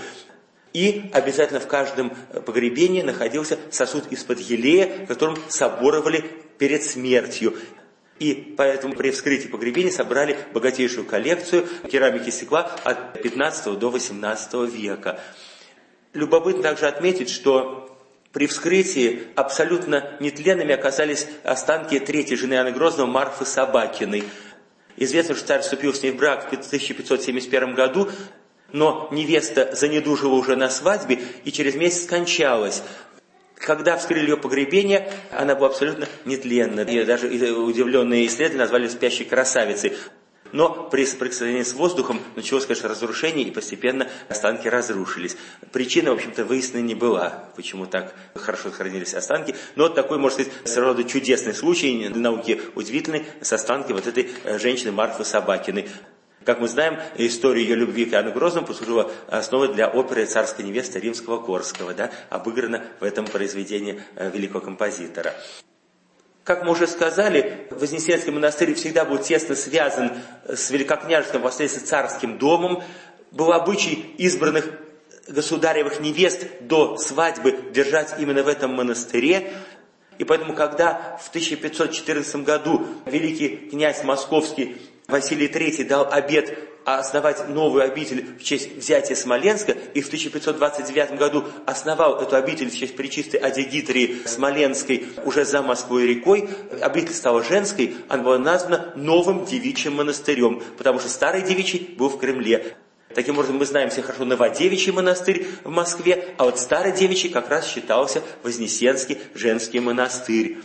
И обязательно в каждом погребении находился сосуд из-под елея, которым соборовали перед смертью. И поэтому при вскрытии погребения собрали богатейшую коллекцию керамики и стекла от пятнадцатого до восемнадцатого века. Любопытно также отметить, что при вскрытии абсолютно нетленными оказались останки третьей жены Иоанна Грозного Марфы Собакиной. Известно, что царь вступил с ней в брак в тысяча пятьсот семьдесят первом году, но невеста занедужила уже на свадьбе и через месяц скончалась. Когда вскрыли ее погребение, она была абсолютно нетленна. И даже удивленные исследователи назвали спящей красавицей. Но при соприкосновении с воздухом началось, конечно, разрушение, и постепенно останки разрушились. Причина, в общем-то, выяснена не была, почему так хорошо сохранились останки. Но вот такой, можно сказать, своего рода чудесный случай, для науки удивительный, с останки вот этой женщины Марфы Собакиной. Как мы знаем, история ее любви к Иоанну Грозному послужила основой для оперы «Царская невеста» Римского-Корского, да, обыграна в этом произведении великого композитора. Как мы уже сказали, Вознесенский монастырь всегда был тесно связан с великокняжеским, впоследствии царским домом. Был обычай избранных государевых невест до свадьбы держать именно в этом монастыре. И поэтому, когда в тысяча пятьсот четырнадцатом году великий князь московский Василий третий дал обет основать новую обитель в честь взятия Смоленска, и в тысяча пятьсот двадцать девятом году основал эту обитель в честь пречистой Адигитрии Смоленской уже за Москвой рекой, обитель стала женской, она была названа новым девичьим монастырем, потому что старый девичий был в Кремле. Таким образом, мы знаем все хорошо Новодевичий монастырь в Москве, а вот старый девичий как раз считался Вознесенский женский монастырь.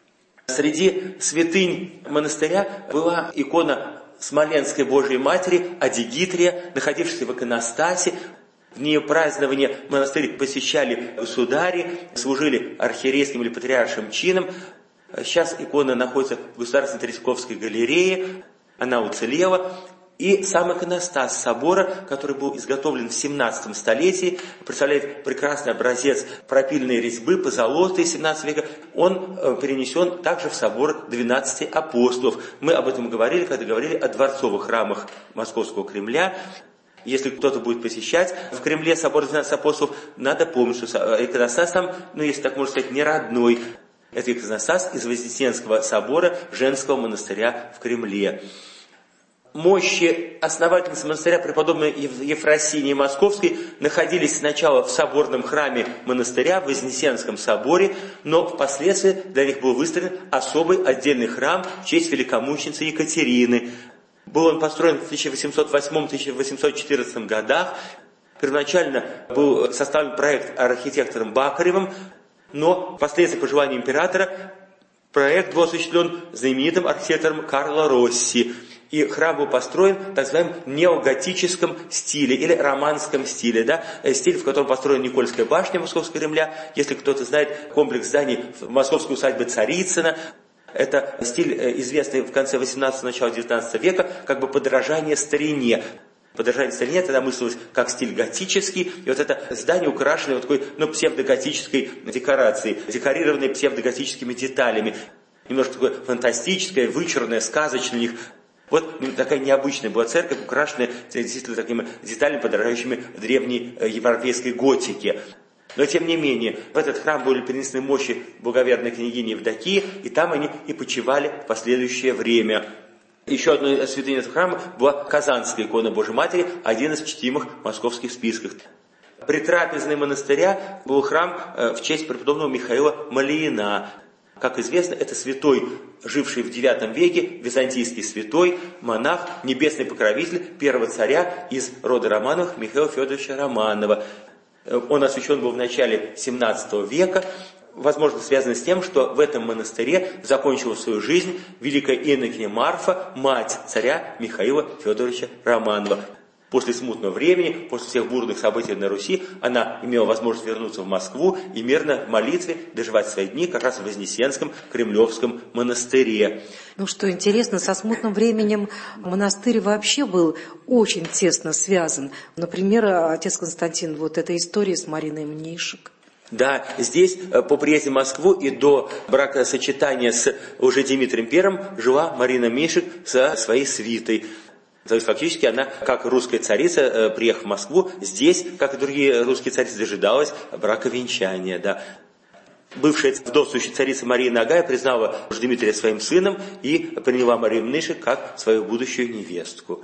Среди святынь монастыря была икона Смоленской Божией Матери, Адигитрия, находившаяся в иконостасе. В нее празднование монастырь посещали государи, служили архиерейским или патриаршим чином. Сейчас икона находится в Государственной Третьяковской галерее, она уцелела. И сам иконостас собора, который был изготовлен в семнадцатом столетии, представляет прекрасный образец пропильной резьбы, позолотой семнадцатого века, он перенесен также в собор двенадцати апостолов. Мы об этом говорили, когда говорили о дворцовых храмах Московского Кремля. Если кто-то будет посещать в Кремле собор двенадцати апостолов, надо помнить, что иконостас там, ну если так можно сказать, не родной. Это иконостас из Вознесенского собора женского монастыря в Кремле. Мощи основательницы монастыря преподобной Ефросинии Московской находились сначала в соборном храме монастыря, в Вознесенском соборе, но впоследствии для них был выстроен особый отдельный храм в честь великомученицы Екатерины. Был он построен в тысяча восемьсот восьмом — тысяча восемьсот четырнадцатом годах. Первоначально был составлен проект архитектором Бакаревым, но впоследствии по желанию императора проект был осуществлен знаменитым архитектором Карло Росси. И храм был построен в так называемом неоготическом стиле или романском стиле, да? Стиль, в котором построена Никольская башня Московского Кремля. Если кто-то знает комплекс зданий в московской усадьбе Царицына, это стиль, известный в конце восемнадцатого — начала девятнадцатого века, как бы подражание старине. Подражание старине тогда мыслилось как стиль готический, и вот это здание украшено вот такой, ну, псевдоготической декорацией, декорированной псевдоготическими деталями. Немножко такое фантастическое, вычурное, сказочное у них. Вот такая необычная была церковь, украшенная действительно такими деталями, подражающими древней европейской готике. Но тем не менее, в этот храм были перенесены мощи благоверной княгини Евдокии, и там они и почивали в последующее время. Еще одной святыней этого храма была Казанская икона Божией Матери, один из чтимых московских списках. При трапезной монастыря был храм в честь преподобного Михаила Малиина. Как известно, это святой, живший в девятом веке, византийский святой, монах, небесный покровитель первого царя из рода Романовых Михаила Федоровича Романова. Он освящен был в начале семнадцатого века, возможно, связано с тем, что в этом монастыре закончила свою жизнь великая инокиня Марфа, мать царя Михаила Федоровича Романова. После смутного времени, после всех бурных событий на Руси, она имела возможность вернуться в Москву и мирно в молитве доживать свои дни как раз в Вознесенском Кремлевском монастыре. Ну что интересно, со смутным временем монастырь вообще был очень тесно связан. Например, отец Константин, вот эта история с Мариной Мнишек. Да, здесь по приезде в Москву и до бракосочетания с уже Дмитрием Первым жила Марина Мнишек со своей свитой. То есть фактически она, как русская царица, приехав в Москву, здесь, как и другие русские царицы, дожидалась браковенчания. Да. Бывшая вдовствующая царица Мария Нагая признала Дмитрия своим сыном и приняла Марию Мнишек как свою будущую невестку.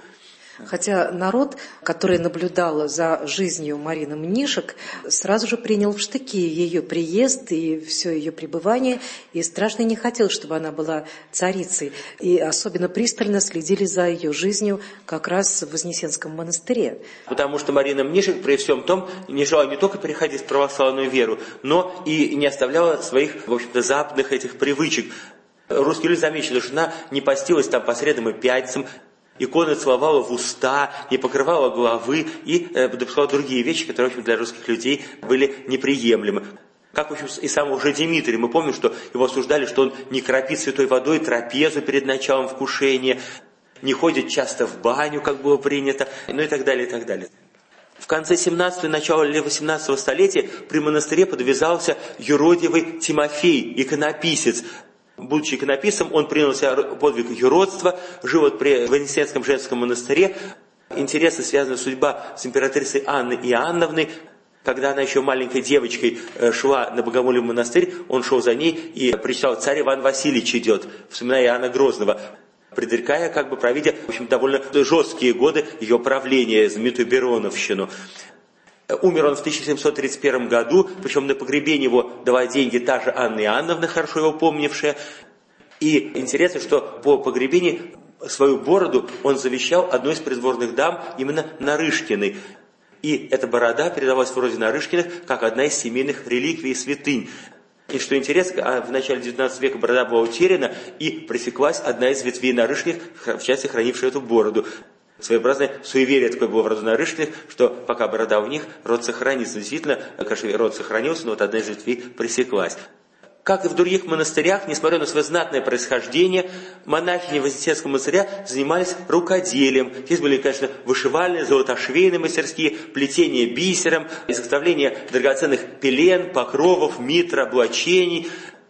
Хотя народ, который наблюдал за жизнью Марины Мнишек, сразу же принял в штыки ее приезд и все ее пребывание, и страшно не хотел, чтобы она была царицей. И особенно пристально следили за ее жизнью как раз в Вознесенском монастыре. Потому что Марина Мнишек при всем том не желала не только переходить в православную веру, но и не оставляла своих, в общем-то, западных этих привычек. Русские люди замечали, что она не постилась там по средам и пятницам, иконы целовала в уста, не покрывала головы и э, допускала другие вещи, которые, в общем, для русских людей были неприемлемы. Как, в общем, и сам уже Дмитрий, мы помним, что его осуждали, что он не кропит святой водой трапезу перед началом вкушения, не ходит часто в баню, как было принято, ну и так далее, и так далее. В конце семнадцатого и начале восемнадцатого столетия при монастыре подвязался юродивый Тимофей, иконописец. Будучи иконописцем, он принял себя подвиг юродства, жил вот при Вознесенском женском монастыре. Интересно связана судьба с императрицей Анной Иоанновной. Когда она еще маленькой девочкой шла на Богомолье в монастырь, он шел за ней и прочитал: «Царь Иван Васильевич идет», вспоминая Иоанна Грозного, предрекая, как бы провидя, в общем, довольно жесткие годы ее правления, знаменитую Бероновщину. Умер он в тысяча семьсот тридцать первом году, причем на погребение его дала деньги та же Анна Иоанновна, хорошо его помнившая. И интересно, что по погребении свою бороду он завещал одной из придворных дам, именно Нарышкиной. И эта борода передавалась в роде Нарышкиных как одна из семейных реликвий и святынь. И что интересно, в начале девятнадцатого века борода была утеряна, и пресеклась одна из ветвей Нарышкиных, в частности хранившая эту бороду. Своеобразное суеверие такое было в роду Нарышкиных, что пока борода у них, род сохранится. Действительно, конечно, род сохранился, но вот одна из ветвей пресеклась. Как и в других монастырях, несмотря на свое знатное происхождение, монахини Вознесенского монастыря занимались рукоделием. Здесь были, конечно, вышивальные, золотошвейные мастерские, плетение бисером, изготовление драгоценных пелен, покровов, митр, облачений.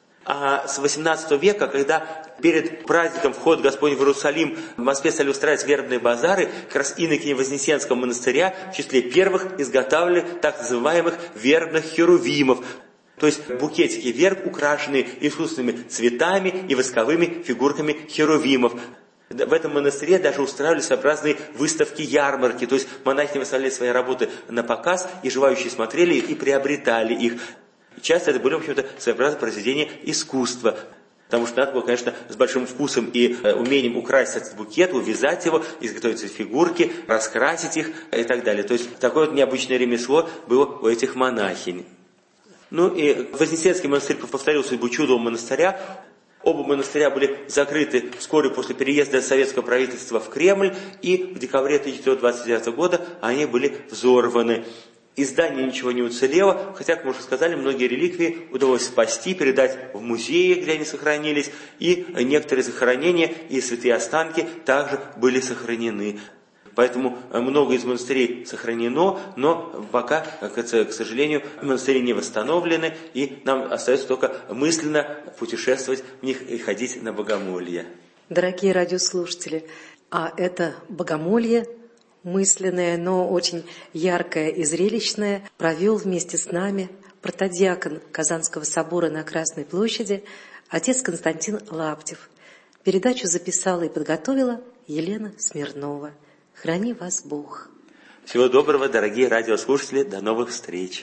А с восемнадцатого века, когда перед праздником вход Господень в Иерусалим в Москве стали устраивать вербные базары, как раз инокини Вознесенского монастыря в числе первых изготавливали так называемых вербных херувимов, то есть букетики верб, украшенные искусственными цветами и восковыми фигурками херувимов. В этом монастыре даже устраивали своеобразные выставки-ярмарки, то есть монахи выставляли свои работы на показ, и желающие смотрели их и приобретали их. Часто это были, в общем-то, своеобразные произведения искусства. Потому что надо было, конечно, с большим вкусом и э, умением украсить этот букет, увязать его, изготовить фигурки, раскрасить их и так далее. То есть такое вот необычное ремесло было у этих монахинь. Ну и Вознесенский монастырь повторил судьбу чудового монастыря. Оба монастыря были закрыты вскоре после переезда советского правительства в Кремль, и в декабре тысяча девятьсот двадцать девятого года они были взорваны. Из здания ничего не уцелело, хотя, как мы уже сказали, многие реликвии удалось спасти, передать в музеи, где они сохранились, и некоторые захоронения и святые останки также были сохранены. Поэтому много из монастырей сохранено, но пока, к сожалению, монастыри не восстановлены, и нам остается только мысленно путешествовать в них и ходить на богомолье. Дорогие радиослушатели, а это богомолье, мысленное, но очень яркое и зрелищное, провел вместе с нами протодиакон Казанского собора на Красной площади отец Константин Лаптев. Передачу записала и подготовила Елена Смирнова. Храни вас Бог. Всего доброго, дорогие радиослушатели, до новых встреч.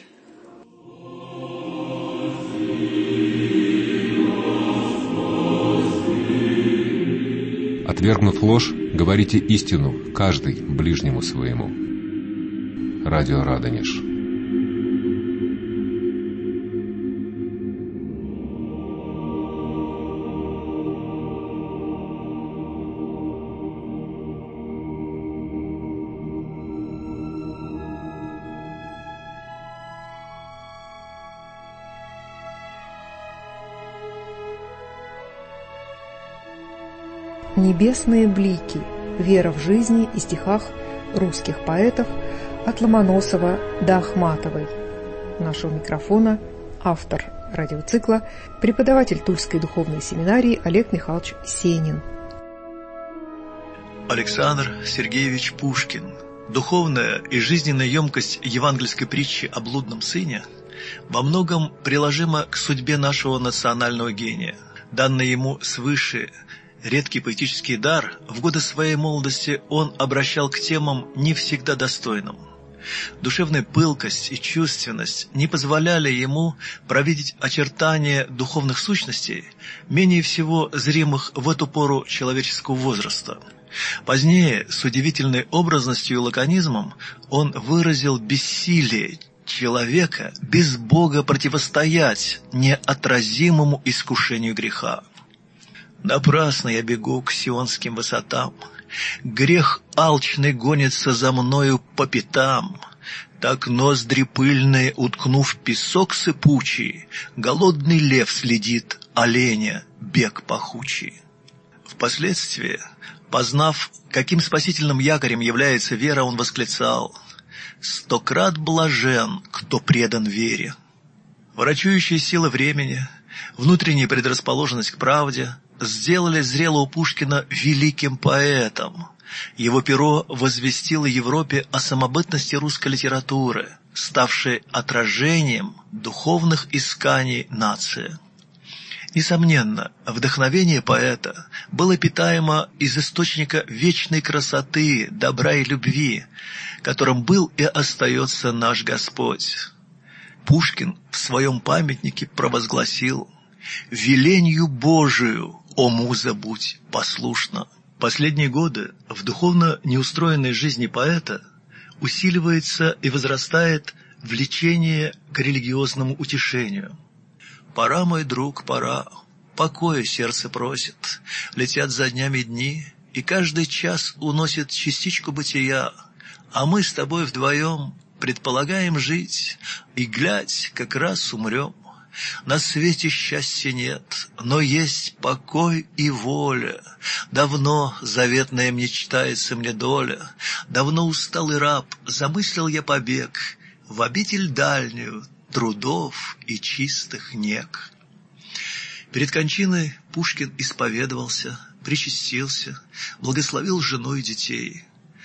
Отвергнув ложь, говорите истину, каждый ближнему своему. Радио Радонеж. «Небесные блики. Вера в жизни» и стихах русских поэтов от Ломоносова до Ахматовой. У нашего микрофона автор радиоцикла, преподаватель Тульской духовной семинарии Олег Михайлович Сенин. Александр Сергеевич Пушкин. Духовная и жизненная емкость евангельской притчи о блудном сыне во многом приложима к судьбе нашего национального гения. Данный ему свыше редкий поэтический дар, в годы своей молодости он обращал к темам не всегда достойным. Душевная пылкость и чувственность не позволяли ему провидеть очертания духовных сущностей, менее всего зримых в эту пору человеческого возраста. Позднее, с удивительной образностью и лаконизмом, он выразил бессилие человека без Бога противостоять неотразимому искушению греха. «Напрасно я бегу к сионским высотам, грех алчный гонится за мною по пятам, так ноздри пыльные, уткнув песок сыпучий, голодный лев следит, оленя бег пахучий». Впоследствии, познав, каким спасительным якорем является вера, он восклицал: «Стократ блажен, кто предан вере». Врачующие силы времени, внутренняя предрасположенность к правде сделали зрелого Пушкина великим поэтом. Его перо возвестило Европе о самобытности русской литературы, ставшей отражением духовных исканий нации. Несомненно, вдохновение поэта было питаемо из источника вечной красоты, добра и любви, которым был и остается наш Господь. Пушкин в своем памятнике провозгласил: «Веленью Божию, о муза, будь послушна». Последние годы в духовно неустроенной жизни поэта усиливается и возрастает влечение к религиозному утешению. «Пора, мой друг, пора, покоя сердце просит, летят за днями дни, и каждый час уносит частичку бытия, а мы с тобой вдвоем предполагаем жить, и, глядь, как раз умрем. На свете счастья нет, но есть покой и воля. Давно заветная мечтается мне доля, давно усталый раб, замыслил я побег в обитель дальнюю трудов и чистых нег». Перед кончиной Пушкин исповедовался, причастился, благословил жену и детей.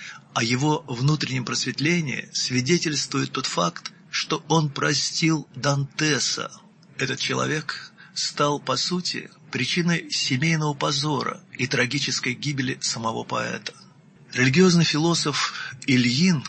О его внутреннем просветлении свидетельствует тот факт, что он простил Дантеса. Этот человек стал, по сути, причиной семейного позора и трагической гибели самого поэта. Религиозный философ Ильин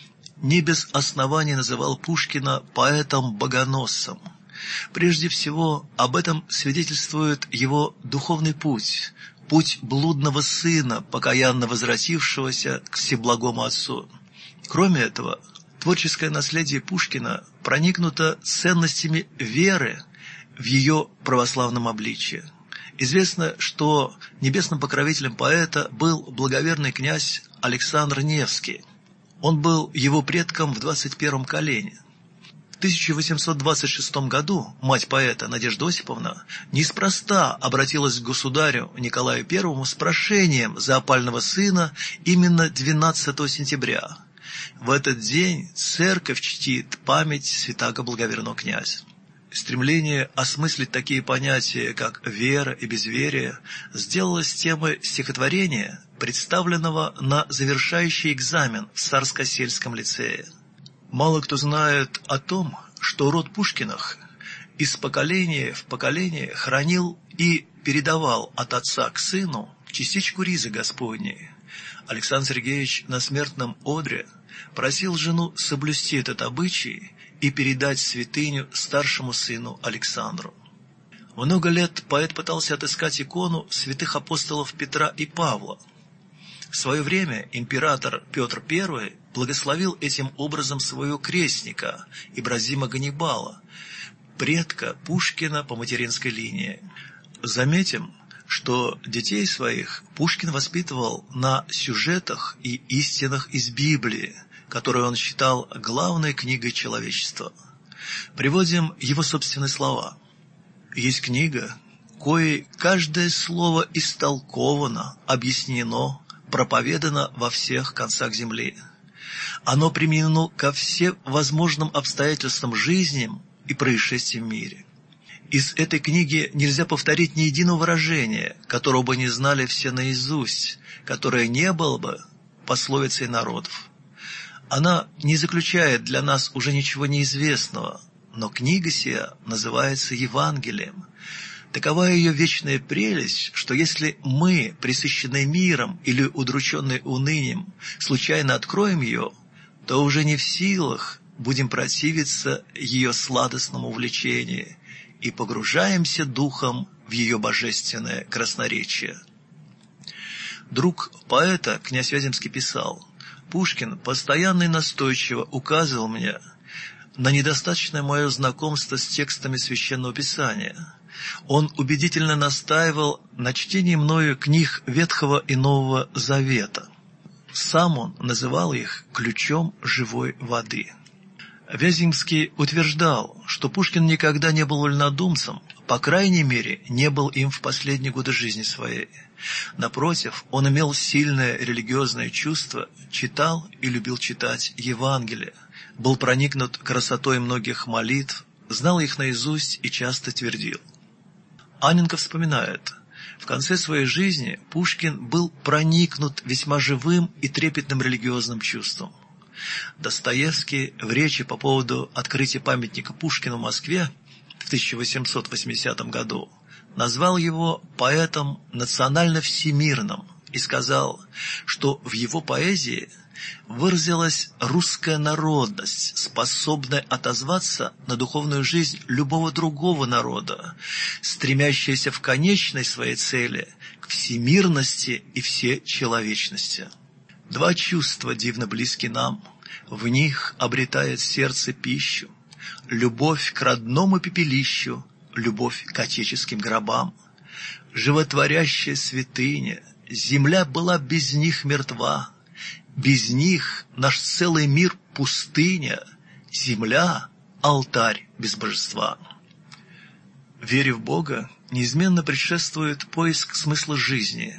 не без оснований называл Пушкина поэтом-богоносцем. Прежде всего, об этом свидетельствует его духовный путь, путь блудного сына, покаянно возвратившегося к всеблагому отцу. Кроме этого, творческое наследие Пушкина проникнуто ценностями веры в ее православном обличии. Известно, что небесным покровителем поэта был благоверный князь Александр Невский. Он был его предком в двадцать первом колене. В тысяча восемьсот двадцать шестом году мать поэта Надежда Осиповна неспроста обратилась к государю Николаю Первому с прошением за опального сына именно двенадцатого сентября. В этот день церковь чтит память святаго благоверного князя. Стремление осмыслить такие понятия, как вера и безверие, сделалось темой стихотворения, представленного на завершающий экзамен в Царско-сельском лицее. Мало кто знает о том, что род Пушкиных из поколения в поколение хранил и передавал от отца к сыну частичку ризы Господней. Александр Сергеевич на смертном одре просил жену соблюсти этот обычай и передать святыню старшему сыну Александру. Много лет поэт пытался отыскать икону святых апостолов Петра и Павла. В свое время император Петр Первый благословил этим образом своего крестника Ибразима Ганнибала, предка Пушкина по материнской линии. Заметим, что детей своих Пушкин воспитывал на сюжетах и истинах из Библии, которую он считал главной книгой человечества. Приводим его собственные слова. «Есть книга, коей каждое слово истолковано, объяснено, проповедано во всех концах земли. Оно применено ко всем возможным обстоятельствам жизни и происшествиям в мире. Из этой книги нельзя повторить ни единого выражения, которого бы не знали все наизусть, которое не было бы пословицей народов. Она не заключает для нас уже ничего неизвестного, но книга сия называется Евангелием. Такова ее вечная прелесть, что если мы, пресыщенные миром или удрученные унынием, случайно откроем ее, то уже не в силах будем противиться ее сладостному влечению и погружаемся духом в ее божественное красноречие. Друг поэта, князь Вяземский, писал: «Пушкин постоянно и настойчиво указывал мне на недостаточное мое знакомство с текстами Священного Писания. Он убедительно настаивал на чтении мною книг Ветхого и Нового Завета. Сам он называл их ключом живой воды». Вяземский утверждал, что Пушкин никогда не был вольнодумцем, по крайней мере, не был им в последние годы жизни своей. Напротив, он имел сильное религиозное чувство, читал и любил читать Евангелие, был проникнут красотой многих молитв, знал их наизусть и часто твердил. Анненков вспоминает: в конце своей жизни Пушкин был проникнут весьма живым и трепетным религиозным чувством. Достоевский в речи по поводу открытия памятника Пушкину в Москве в тысяча восемьсот восьмидесятом году назвал его поэтом национально-всемирным и сказал, что в его поэзии выразилась русская народность, способная отозваться на духовную жизнь любого другого народа, стремящаяся в конечной своей цели к всемирности и всечеловечности. Два чувства дивно близки нам, в них обретает сердце пищу: любовь к родному пепелищу, любовь к отеческим гробам. Животворящая святыня, земля была без них мертва, без них наш целый мир пустыня, земля — алтарь без божества. Вере в Бога неизменно предшествует поиск смысла жизни.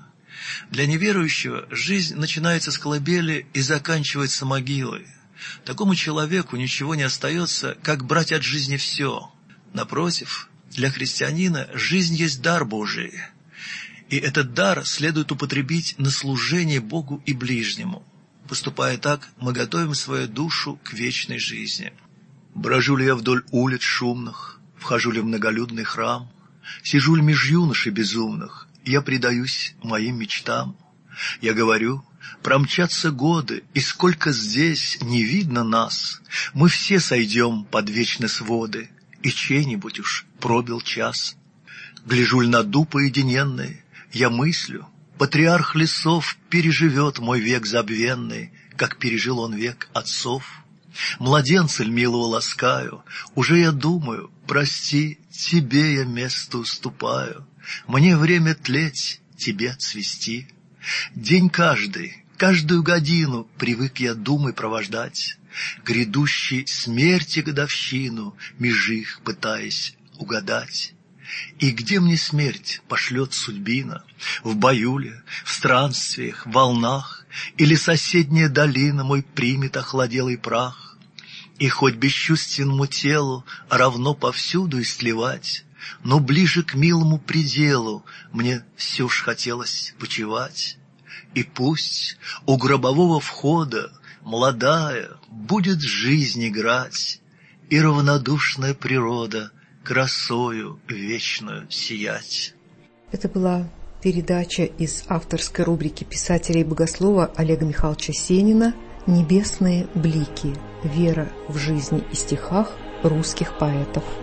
Для неверующего жизнь начинается с колыбели и заканчивается могилой. Такому человеку ничего не остается, как брать от жизни все. Напротив, для христианина жизнь есть дар Божий, и этот дар следует употребить на служение Богу и ближнему. Поступая так, мы готовим свою душу к вечной жизни. Брожу ли я вдоль улиц шумных, вхожу ли в многолюдный храм, сижу ли меж юношей безумных, я предаюсь моим мечтам. Я говорю, промчатся годы, и сколько здесь не видно нас, мы все сойдем под вечные своды, и чей-нибудь уж пробил час. Гляжу ль на дуб уединенный, я мыслю, патриарх лесов переживет мой век забвенный, как пережил он век отцов. Младенца ль милого ласкаю, уже я думаю, прости, тебе я место уступаю. Мне время тлеть, тебе цвести. День каждый, каждую годину привык я думой провождать, грядущей смерти годовщину меж их пытаясь угадать. И где мне смерть пошлет судьбина, в бою ли, в странствиях, в волнах, или соседняя долина мой примет охладелый прах, и хоть бесчувственному телу равно повсюду истлевать, но ближе к милому пределу мне все ж хотелось почивать. И пусть у гробового входа молодая будет жизнь играть, и равнодушная природа красою вечную сиять. Это была передача из авторской рубрики писателя и богослова Олега Михайловича Сенина «Небесные блики. Вера в жизни и стихах русских поэтов».